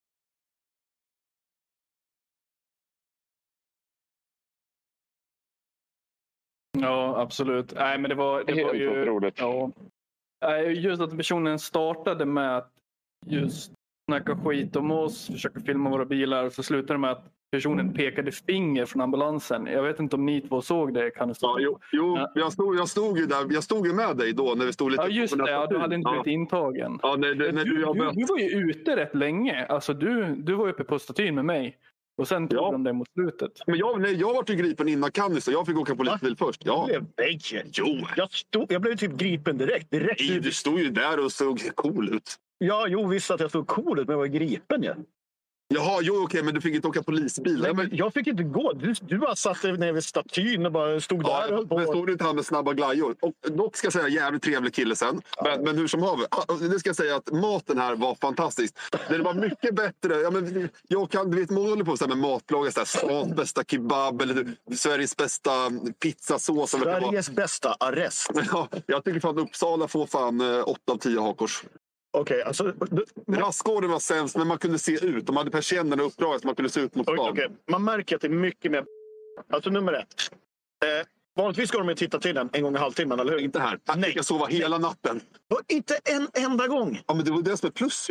Ja, absolut. Nej, men det var ju otroligt. Ja. Just att personen startade med att just snacka skit om oss, försöka filma våra bilar, och så slutade det med att personen pekade finger från ambulansen. Jag vet inte om ni två såg det. Kan det ja, jo, ja. Jag stod ju där. Jag stod ju med dig då när vi stod lite... Ja, just det. Ja, du hade inte blivit intagen. Ja, du var ju ute rätt länge. Alltså, du var uppe på statyn med mig. Och sen tog de det mot slutet. Men jag var ju gripen innan Candice, så jag fick åka polisbil först. Ja. Jag blev typ gripen direkt. Nej, du stod ju där och såg cool ut. Ja, jo, visst att jag såg cool ut, men jag var gripen. Ja. Jaha, jo okej, men du fick inte åka polisbil. Nej, men jag fick inte gå. Du bara satt nere vid statyn och bara stod där. Ja, men stod inte han med snabba glajor. Och dock ska jag säga, jävligt trevlig kille sen. Men hur som haver, det ska jag säga att maten här var fantastisk. Den var mycket bättre. Ja, men jag kan, du vet, många håller på så här med matbloggar. Sveriges bästa kebab eller Sveriges bästa pizzasås. Sveriges bästa arrest. Ja, jag tycker fan Uppsala får fan 8 av 10 hakors. Okej, alltså... Rastgården var sämst, men man kunde se ut. De hade persiennerna uppdraget så man kunde se ut mot stan. Okay. Man märker att det är mycket mer... Alltså nummer 1. Vanligtvis går de och tittar till den en gång i halvtimmen, eller hur? Inte här. Nej. Jag sova hela natten. Inte en enda gång. Ja, men det var det som är plus ju.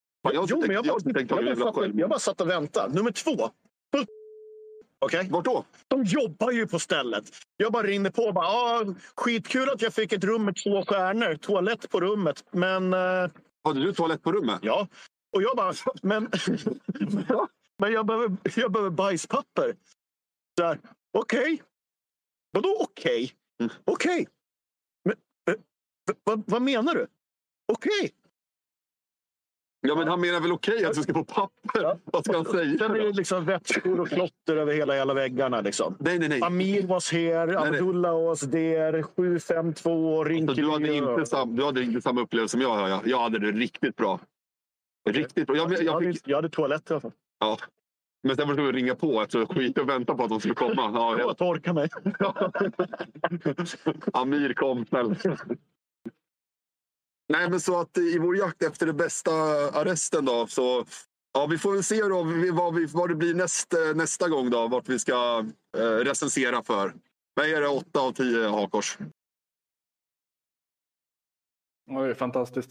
Jag bara satt och väntade. Nummer 2. Okej? Vart då? De jobbar ju på stället. Jag bara ringde på och bara, skitkul att jag fick ett rum med 2 stjärnor. Toalett på rummet, men... Hade du toalett på rummet? Ja. Och jag bara, men jag behöver bajspapper. Där. Okej. Vadå okej? Okej. Men vad menar du? Okej. Ja, men han menar väl okej att du ska få papper? Ja. Vad ska han säga? Sen är det liksom vätskor och klotter över hela väggarna. Liksom. Nej. Amir was here, Abdullah was there, 752, Rinkeby. Du hade inte samma upplevelse som jag. Jag hade det riktigt bra. Riktigt bra. Jag hade toalett i alla fall. Ja. Men sen var det att ringa på efter skit och vänta på att de skulle komma. Ja, jag torkar mig. Amir kom snäll. Nej, men så att i vår jakt efter det bästa arresten då, så ja, vi får väl se då vad det blir nästa gång då, vart vi ska recensera för. Vad är det 8 av 10 hakors? Ja, det är fantastiskt.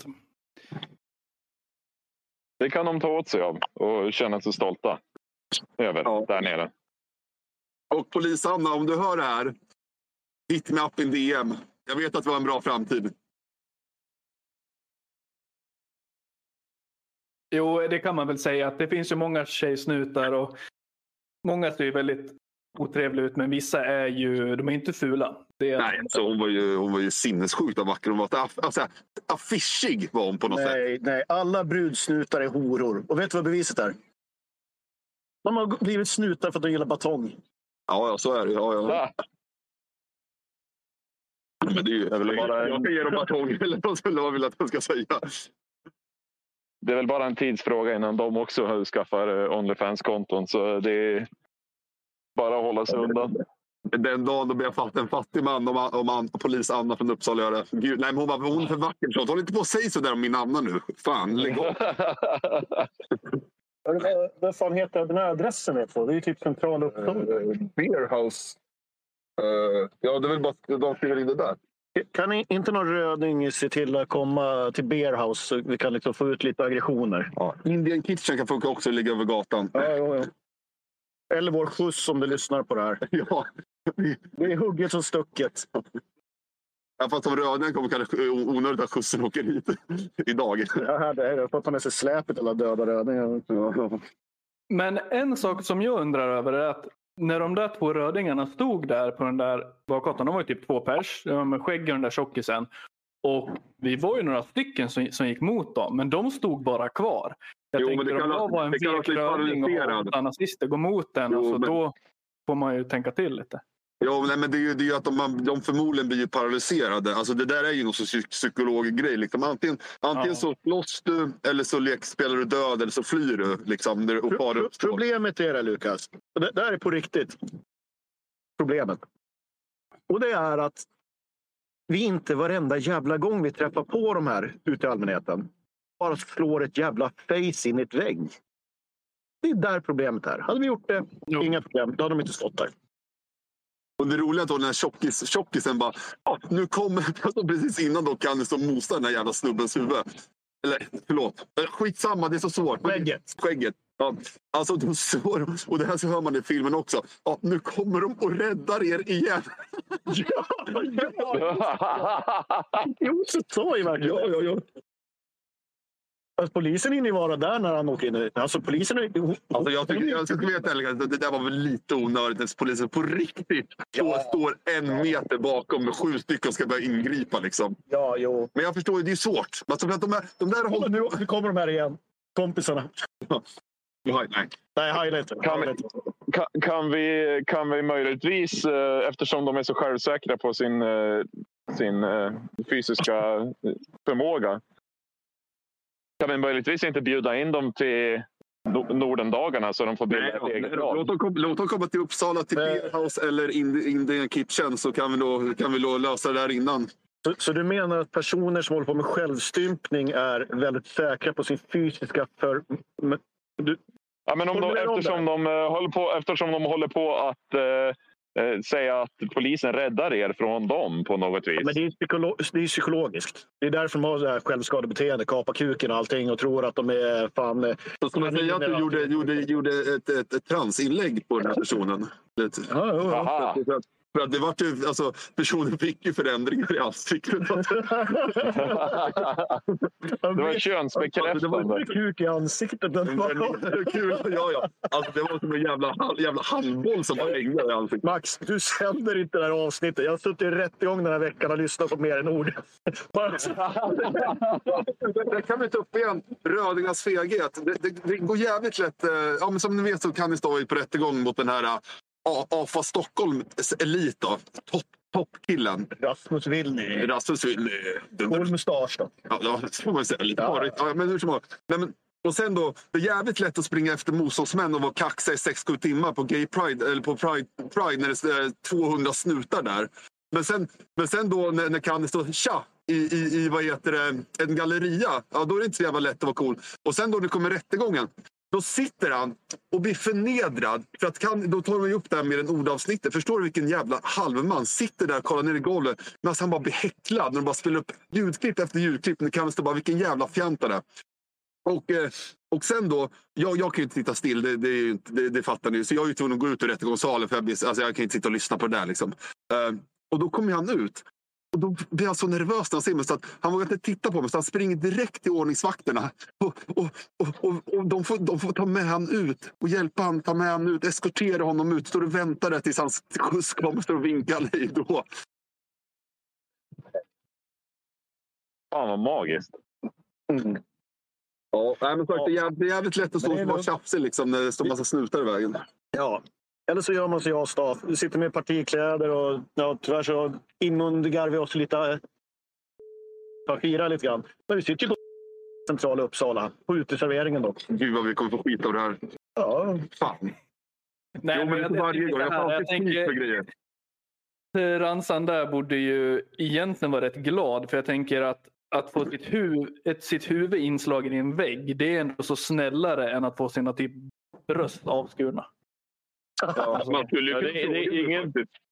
Det kan de ta åt sig av och känna sig stolta över där nere. Och polis Anna, om du hör det här, hit me up in DM. Jag vet att det var en bra framtid. Jo, det kan man väl säga. Att det finns ju många tjejsnutar och många ser ju väldigt otrevliga ut, men vissa är ju, de är inte fula. Nej, så hon var ju sinnessjukt vacker. Hon var affischig var hon på något sätt. Nej, alla brudsnutar är horor. Och vet du vad beviset är? De har blivit snutar för att de gillar batong. Ja, så är det. Ja. Men det är ju jag kan ge dem batong eller vad vill att jag ska säga. Det är väl bara en tidsfråga innan de också skaffar OnlyFans-konton. Så det är bara att hålla sig undan. Den dagen då blir jag fatt en fattig man om polis Anna från Uppsala gör det. Gud, nej, men hon är för vacker. Så håll inte på att säga så där om min Anna nu. Fan, lägg av. Vad fan heter den här adressen? Det är ju typ centrala Uppsala. Beerhouse. Ja, det är väl bara de skriver in det där. Kan inte någon röding se till att komma till Beerhouse så vi kan liksom få ut lite aggressioner? Ja. Indian Kitchen kan funka också, ligga över gatan. Ja. Eller vår skjuts om du lyssnar på det här. Ja. Det är hugget som stucket. Ja, fast om rödingen kommer kanske onödigt att skjutsen åker hit idag. Ja, det är för att ta med sig släpet eller döda rödingar. Ja. Men en sak som jag undrar över är att när de där 2 rödingarna stod där på den där bakgatan, de var ju typ 2 pers med skägg och den där tjockisen. Och vi var ju några stycken som gick mot dem, men de stod bara kvar. Jag tänker om det var en vek röding och nazister går mot den, så då får man ju tänka till lite. Ja, men det är ju att de förmodligen blir paralyserade. Alltså det där är ju någon psykologgrej. Liksom. Antingen så slåss du, eller så spelar du död, eller så flyr du. Liksom, problemet är det, Lukas. Det där är på riktigt problemet. Och det är att vi inte varenda jävla gång vi träffar på de här ute i allmänheten bara slår ett jävla face in i ett vägg. Det är där problemet är. Hade vi gjort det, inga problem. Då hade de inte stått där. Och det roliga då, den här tjockisen bara, nu kommer, alltså precis innan då kan det så mosa den här jävla snubbens huvud. Eller, förlåt. Skitsamma, det är så svårt. Skägget. Ja, alltså, och det här så hör man i filmen också. Ja, nu kommer de och räddar er igen. Jo, så tar ju verkligen. Ja. Alltså, polisen hinner ju vara där när han åker in. Alltså, polisen är... Alltså, jag ska veta, det där var väl lite onödigt. Polisen på riktigt står 1 meter bakom med 7 stycken ska börja ingripa. Liksom. Ja, jo. Men jag förstår ju, det är svårt. Alltså, för att de där nu kommer de här igen. Kompisarna. Nej, highlight. Kan vi möjligtvis, eftersom de är så självsäkra på sin fysiska förmåga, kan vi möjligtvis inte bjuda in dem till Nordendagarna så de får bilda ett eget lag? Låt dem komma till Uppsala till Beer House eller Indian Kitchen, så kan vi då lösa det där innan. Så du menar att personer som håller på med självstympning är väldigt säkra på sin fysiska Ja, men eftersom de håller på att säga att polisen räddar er från dem på något vis. Ja, men det är psykologiskt. Det är därför de har så här självskadebeteende, kapa kuken och allting och tror att de är fan... Så ska man säga att du gjorde ett transinlägg på den här personen? Ja. För att det var ju, alltså, personen fick ju förändringar i ansiktet. Det var könsbekräftande. Det var inte kuk i ansiktet. Ja. Alltså, det var som en jävla handboll som var hängde i ansiktet. Max, du sänder inte det här avsnittet. Jag har suttit i rättegång den här veckan och lyssnat på mer än ord. Det kan vi ta upp igen. Rödingas feghet. Det går jävligt lätt. Ja, men som ni vet så kan ni stå på rättegång mot den här AFA Stockholm elit då. Toppkillen. Rasmus Wilny. Cool mustasch då. Ja, det får man säga. Lite parigt. Ja, men hur som helst. Och sen då, det är jävligt lätt att springa efter motståndsmän och vara kaxa i 6-7 timmar på Gay Pride eller på Pride när det är 200 snutar där. Men sen då när Candy står tja i vad heter det, en galleria, ja, då är det inte så jävla lätt att vara cool. Och sen då det kommer rättegången, då sitter han och blir förnedrad. För att då tar man ju upp det här med en ordavsnittet. Förstår du vilken jävla halvman sitter där och kollar ner i golvet medan han bara blir häcklad när de bara spelar upp ljudklipp efter ljudklipp. Nu kan man stå bara, vilken jävla fjantare. Och sen då, jag kan ju inte sitta still, det fattar ni. Så jag är ju tvungen att gå ut ur rättegångssalen för jag kan inte sitta och lyssna på det där liksom. Och då kommer han ut. Och då blir han så nervös när han ser mig så att han vågar inte titta på mig. Så han springer direkt till ordningsvakterna. Och de får ta med han ut. Och hjälpa han ta med han ut. Eskortera honom ut. Står och väntar där tills hans skjuts kommer. Står och vinkar nej då. Fan vad magiskt. Mm. Ja, men det är jävligt lätt att stå och vara tjafsig liksom, när det står en massa snutar i vägen. Ja. Eller så gör man så jag staff. Vi sitter med partikläder och tyvärr så inmundigar vi oss lite. Fira lite grann. Men vi sitter ju på centrala Uppsala. På uteserveringen då. Gud vad vi kommer få skit av det här. Ja. Fan. Nej, men jag tänker Ransan där borde ju egentligen vara rätt glad. För jag tänker att få sitt huvud inslagen i en vägg. Det är ändå så snällare än att få sina typ bröst avskurna. Ja, det är ingen...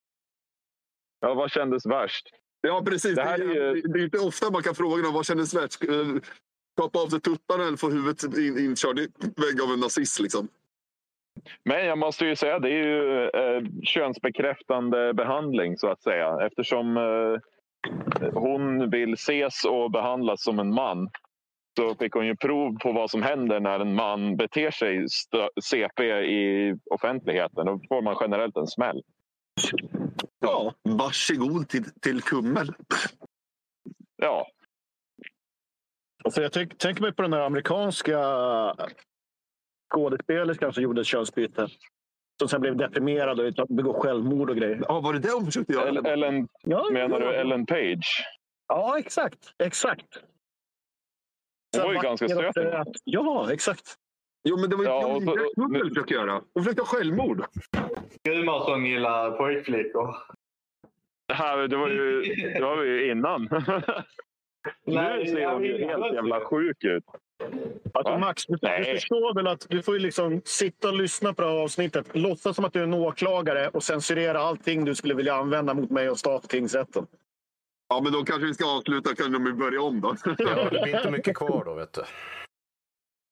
Ja, vad kändes värst? Ja, precis. Det är inte ofta man kan fråga vad kändes värst. Kapa av sig tuttarna eller få huvudet inkörd i vägg av en nazist liksom. Men jag måste ju säga, det är ju könsbekräftande behandling så att säga. Eftersom hon vill ses och behandlas som en man, så fick hon ju prov på vad som händer när en man beter sig CP i offentligheten. Då får man generellt en smäll. Ja, varsågod till kummel. Ja. Alltså jag tänker mig på den här amerikanska skådespelerskan som gjorde ett könsbyte. Som sen blev deprimerad och begår självmord och grejer. Ja, var det hon försökte göra? Menar du Ellen Page? Ja, exakt. Hon var ju ganska stötig. Ja, exakt. Jo, men det var ju hon försökte göra. Hon försökte ha självmord. Gudmar som gillar pojkflickor. Det var ju innan. Nu ser hon ju helt jävla sjuk ut. Alltså, Max, du förstår väl att du får ju liksom sitta och lyssna på det här avsnittet. Låtsas som att du är en åklagare och censurera allting du skulle vilja använda mot mig och tingsrätten. Ja, men då kanske vi ska avsluta. Kan de börja om då? Ja, det blir inte mycket kvar då, vet du.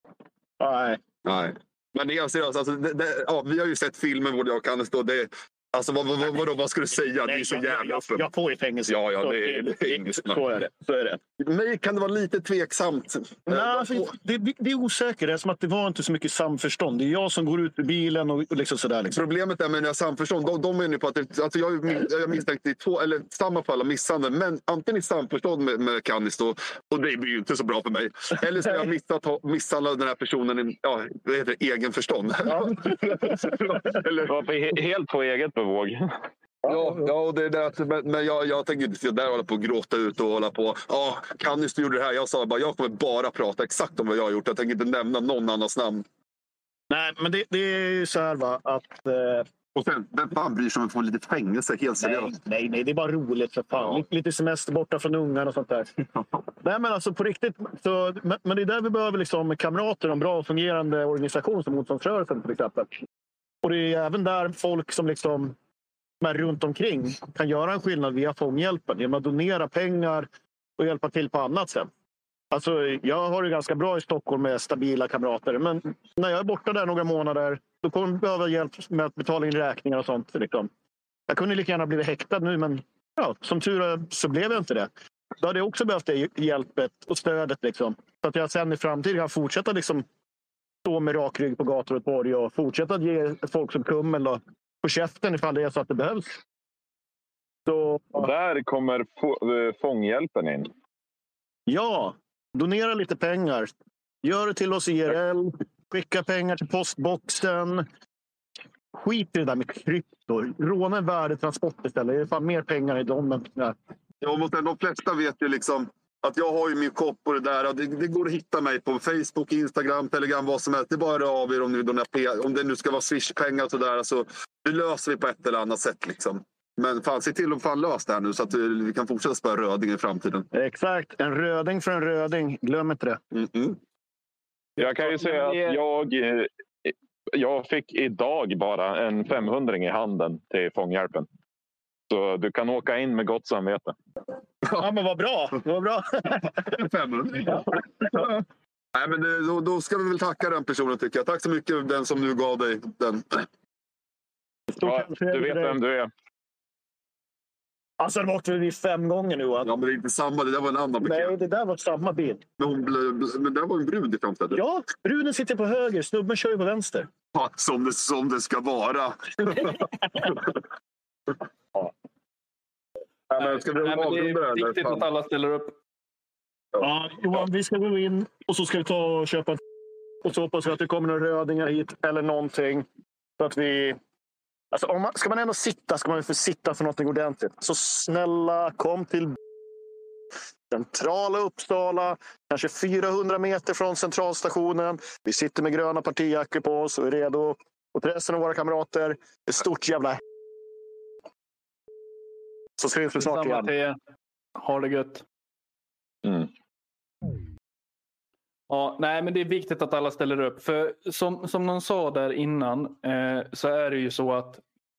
Nej. Men det är seriöst. Alltså, vi har ju sett filmen, både jag och Hannes då. Alltså vad ska du säga? Det är så jävla öppet. Jag får i fängelse. Ja, det är inget snack. Så är det. Mig kan det vara lite tveksamt. Nej, alltså, det är osäkert. Det är som att det var inte så mycket samförstånd. Det är jag som går ut ur bilen och liksom sådär. Liksom. Problemet är med samförstånd. De är nu på att alltså jag misstänkte i samma fall av misshandel. Men antingen i samförstånd med Kannis då, och det blir ju inte så bra för mig. Eller så har jag misshandlat den här personen i egen förstånd. Ja. Eller helt på eget bevåg. Ja, och det är det. Men jag tänker inte sitta där och hålla på och gråta ut och hålla på. Ja, Kannis, du gjorde det här. Jag sa bara, jag kommer bara prata exakt om vad jag har gjort. Jag tänker inte nämna någon annans namn. Nej, men det är ju så här va, att... Och sen, vem fan bryr sig om att få lite fängelse? Helt seriöst. Nej, det är bara roligt för fan. Ja. Lite semester borta från ungarna och sånt där. Nej, men alltså på riktigt. Så, men det är där vi behöver liksom kamrater och en bra fungerande organisation som motståndsrörelsen till exempel. Och det är även där folk som liksom är runt omkring kan göra en skillnad via fånghjälpen. Genom att donera pengar och hjälpa till på annat sätt. Alltså, jag har det ganska bra i Stockholm med stabila kamrater. Men när jag är borta där några månader, då kommer jag behöva hjälp med att betala in räkningar och sånt. Liksom. Jag kunde lika gärna blivit häktad nu, men ja, som tur är så blev jag inte det. Då hade jag också behövt det hjälpet och stödet. Liksom. Så att jag sen i framtiden kan fortsätta liksom, stå med rak rygg på gator och torg och fortsätta att ge folk som kummel och på käften ifall det är så att det behövs. Så, där kommer fånghjälpen in. Ja, donera lite pengar. Gör det till oss IRL. Skicka pengar till postboxen. Skit i det där med krypto. Råna en värdetransport istället. Det är fan mer pengar i dem. Ja, de flesta vet ju liksom att jag har ju min kopp och det där. Det går att hitta mig på Facebook, Instagram, Telegram, vad som helst. Det är bara av er om det nu ska vara Swish-pengar och sådär. Alltså, det löser vi på ett eller annat sätt liksom. Men fan, se till att lösa det här nu så att vi kan fortsätta spöa röding i framtiden. Exakt, en röding för en röding. Glöm inte det. Mm-mm. Jag kan ju säga att jag fick idag bara en 500 i handen till fånghjälpen. Så du kan åka in med gott samvete. Ja, men vad bra. 500. Ja. Nej, men då ska vi väl tacka den personen tycker jag. Tack så mycket den som nu gav dig den. Ja, du vet vem du är. Alltså det var vi 5 gånger nu. Ja, men det är inte samma. Det där var en annan bekant. Nej, det där var samma bild. Men det var en brud i framtiden. Ja, bruden sitter på höger. Snubben kör ju på vänster. Ja, som det ska vara. Men ska vi det är viktigt att alla ställer upp. Ja, Johan, vi ska gå in och så ska vi ta och köpa och så hoppas vi att det kommer några rödingar hit eller någonting. Så att vi... Alltså, ska man ändå sitta ska man ju få sitta för något ordentligt. Så snälla, kom till centrala Uppsala. Kanske 400 meter från centralstationen. Vi sitter med gröna partijackor på oss och är redo. Och resten av våra kamrater är stort jävla... Så syns vi snart igen. Ha det gött. Mm. Ja, nej, men det är viktigt att alla ställer upp. För som någon sa där innan så är det ju så att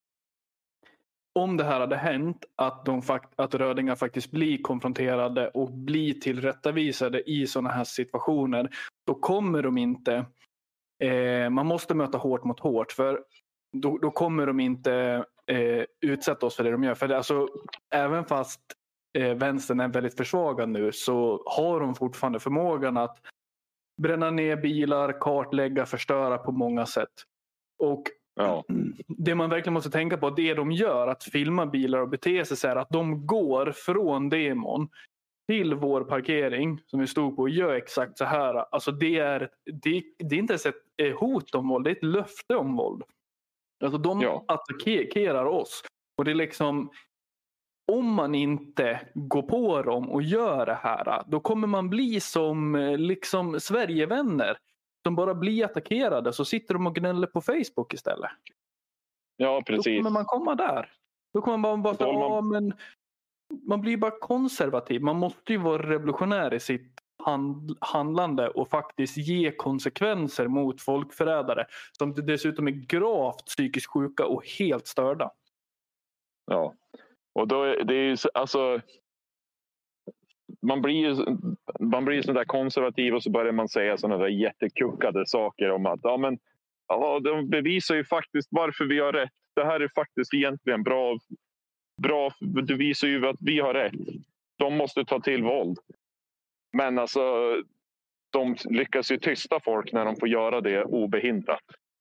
om det här hade hänt att rödingar faktiskt blir konfronterade och blir tillrättavisade i sådana här situationer, då kommer de inte man måste möta hårt mot hårt, för då kommer de inte utsätta oss för det de gör. För det, alltså, även fast vänstern är väldigt försvagad nu så har de fortfarande förmågan att bränna ner bilar, kartlägga, förstöra på många sätt. Och det man verkligen måste tänka på, det de gör, att filma bilar och bete sig så här, att de går från demon till vår parkering som vi stod på och gör exakt så här. Alltså det är inte ens ett hot om våld, det är ett löfte om våld. Alltså de attackerar oss. Och det är liksom, om man inte går på dem och gör det här, då kommer man bli som liksom Sverigevänner som bara blir attackerade, så sitter de och gnäller på Facebook istället. Ja, precis. Då kommer man komma där. Då kommer man bara men man blir bara konservativ. Man måste ju vara revolutionär i sitt handlande och faktiskt ge konsekvenser mot folkförrädare som dessutom är gravt psykiskt sjuka och helt störda. Ja, och då det är ju alltså man blir ju sån där konservativ och så börjar man säga såna där jättekuckade saker om att de bevisar ju faktiskt varför vi har rätt. det här är faktiskt egentligen bra. Det visar ju att vi har rätt. De måste ta till våld. Men alltså, de lyckas ju tysta folk när de får göra det obehindrat.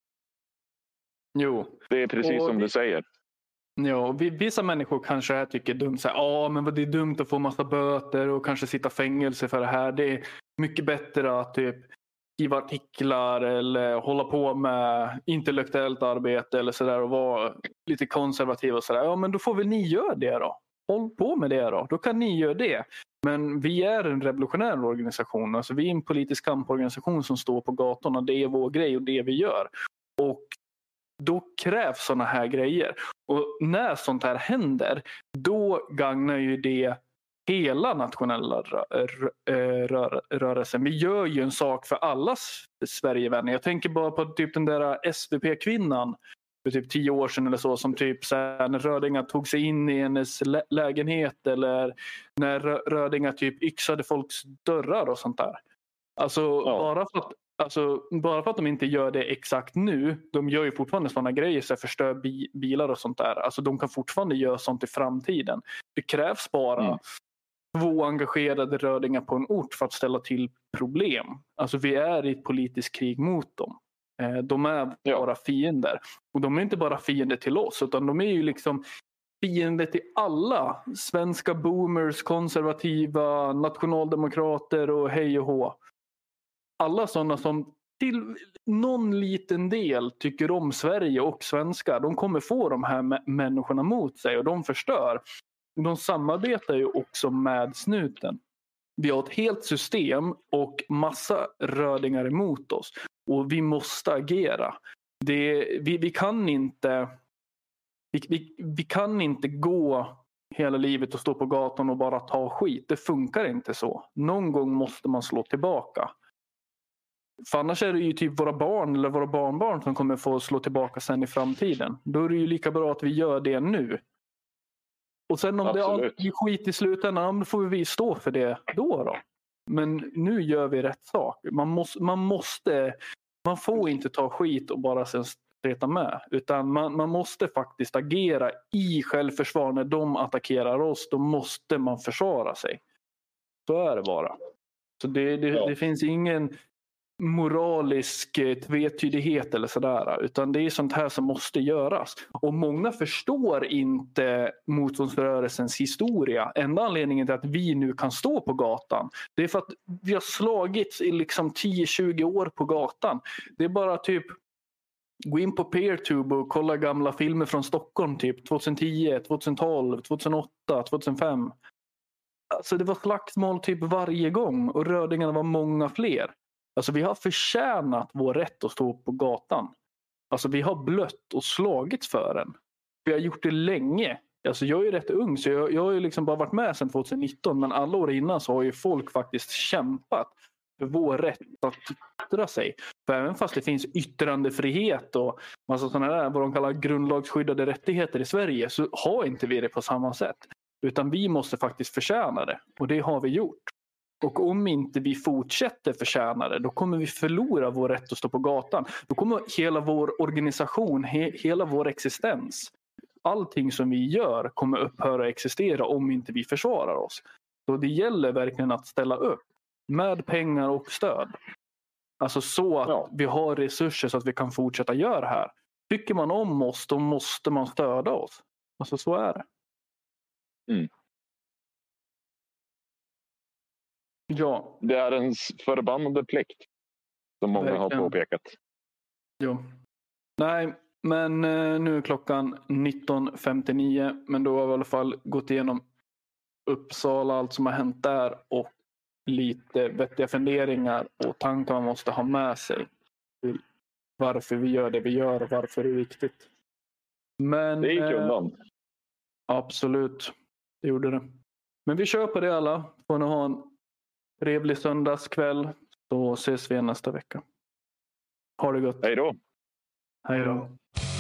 Jo. Det är precis som du säger. Ja, vissa människor kanske här tycker dumt så här, men vad det är dumt att få massa böter och kanske sitta fängelse för det här. Det är mycket bättre att typ skriva artiklar eller hålla på med intellektuellt arbete eller sådär och vara lite konservativ och sådär. Ja, men då får väl ni göra det då. Håll på med det då. Då kan ni göra det. Men vi är en revolutionär organisation. Alltså vi är en politisk kamporganisation som står på gatorna. Det är vår grej och det vi gör. Och då krävs sådana här grejer. Och när sånt här händer, då gagnar ju det hela nationella rörelsen. Vi gör ju en sak för alla Sverigevänner. Jag tänker bara på typ den där SVP-kvinnan för typ 10 år sedan eller så, som typ så här, när rödingar tog sig in i hennes lägenhet eller när rödingar typ yxade folks dörrar och sånt där. Alltså, bara för att de inte gör det exakt nu, de gör ju fortfarande sådana grejer, så förstör bilar och sånt där. Alltså de kan fortfarande göra sånt i framtiden. Det krävs bara 2 engagerade rödingar på en ort för att ställa till problem. Alltså vi är i ett politiskt krig mot dem. De är bara fiender. Och de är inte bara fiender till oss, utan de är ju liksom fiender till alla svenska boomers, konservativa, nationaldemokrater och hej och hå. Alla sådana som till någon liten del tycker om Sverige och svenskar, de kommer få de här människorna mot sig och de förstör. De samarbetar ju också med snuten. Vi har ett helt system och massa rödingar emot oss. Och vi måste agera. Vi kan inte gå hela livet och stå på gatan och bara ta skit. Det funkar inte så. Någon gång måste man slå tillbaka. För annars är det ju typ våra barn eller våra barnbarn som kommer få slå tillbaka sen i framtiden. Då är det ju lika bra att vi gör det nu. Och sen om det är skit i slutändan, då får vi stå för det då. Men nu gör vi rätt sak. Man får inte ta skit och bara sen streta med. Utan man måste faktiskt agera i självförsvar. När de attackerar oss, då måste man försvara sig. Så är det bara. Så det finns ingen moralisk tvetydighet eller sådär, utan det är sånt här som måste göras. Och många förstår inte motståndsrörelsens historia. Enda anledningen till att vi nu kan stå på gatan, det är för att vi har slagits i liksom 10-20 år på gatan. Det är bara typ gå in på PeerTube och kolla gamla filmer från Stockholm typ 2010, 2012, 2008, 2005. Alltså det var slagsmål typ varje gång och rödingarna var många fler. Alltså vi har förtjänat vår rätt att stå på gatan. Alltså vi har blött och slagits för den. Vi har gjort det länge. Alltså jag är rätt ung, så jag har ju liksom bara varit med sedan 2019. Men alla år innan så har ju folk faktiskt kämpat för vår rätt att yttra sig. För även fast det finns yttrandefrihet och massa sådana där, vad de kallar grundlagsskyddade rättigheter i Sverige, så har inte vi det på samma sätt. Utan vi måste faktiskt förtjäna det. Och det har vi gjort. Och om inte vi fortsätter förtjäna det, då kommer vi förlora vår rätt att stå på gatan. Då kommer hela vår organisation, hela vår existens, allting som vi gör kommer upphöra existera om inte vi försvarar oss. Så det gäller verkligen att ställa upp med pengar och stöd. Alltså så att vi har resurser så att vi kan fortsätta göra det här. Tycker man om oss, då måste man stödja oss. Alltså så är det. Mm. Ja. Det är en förbannade plikt. Som många har påpekat. Ja. Nej, men nu är klockan 19.59. Men då har vi i alla fall gått igenom Uppsala, allt som har hänt där. Och lite vettiga funderingar och tankar man måste ha med sig. Till varför vi gör det vi gör och varför det är viktigt. Men, det gick undan. Absolut, det gjorde det. Men vi kör på det alla. Får ni ha en trevlig söndagskväll. Så ses vi nästa vecka. Ha det gott. Hej då. Hej då.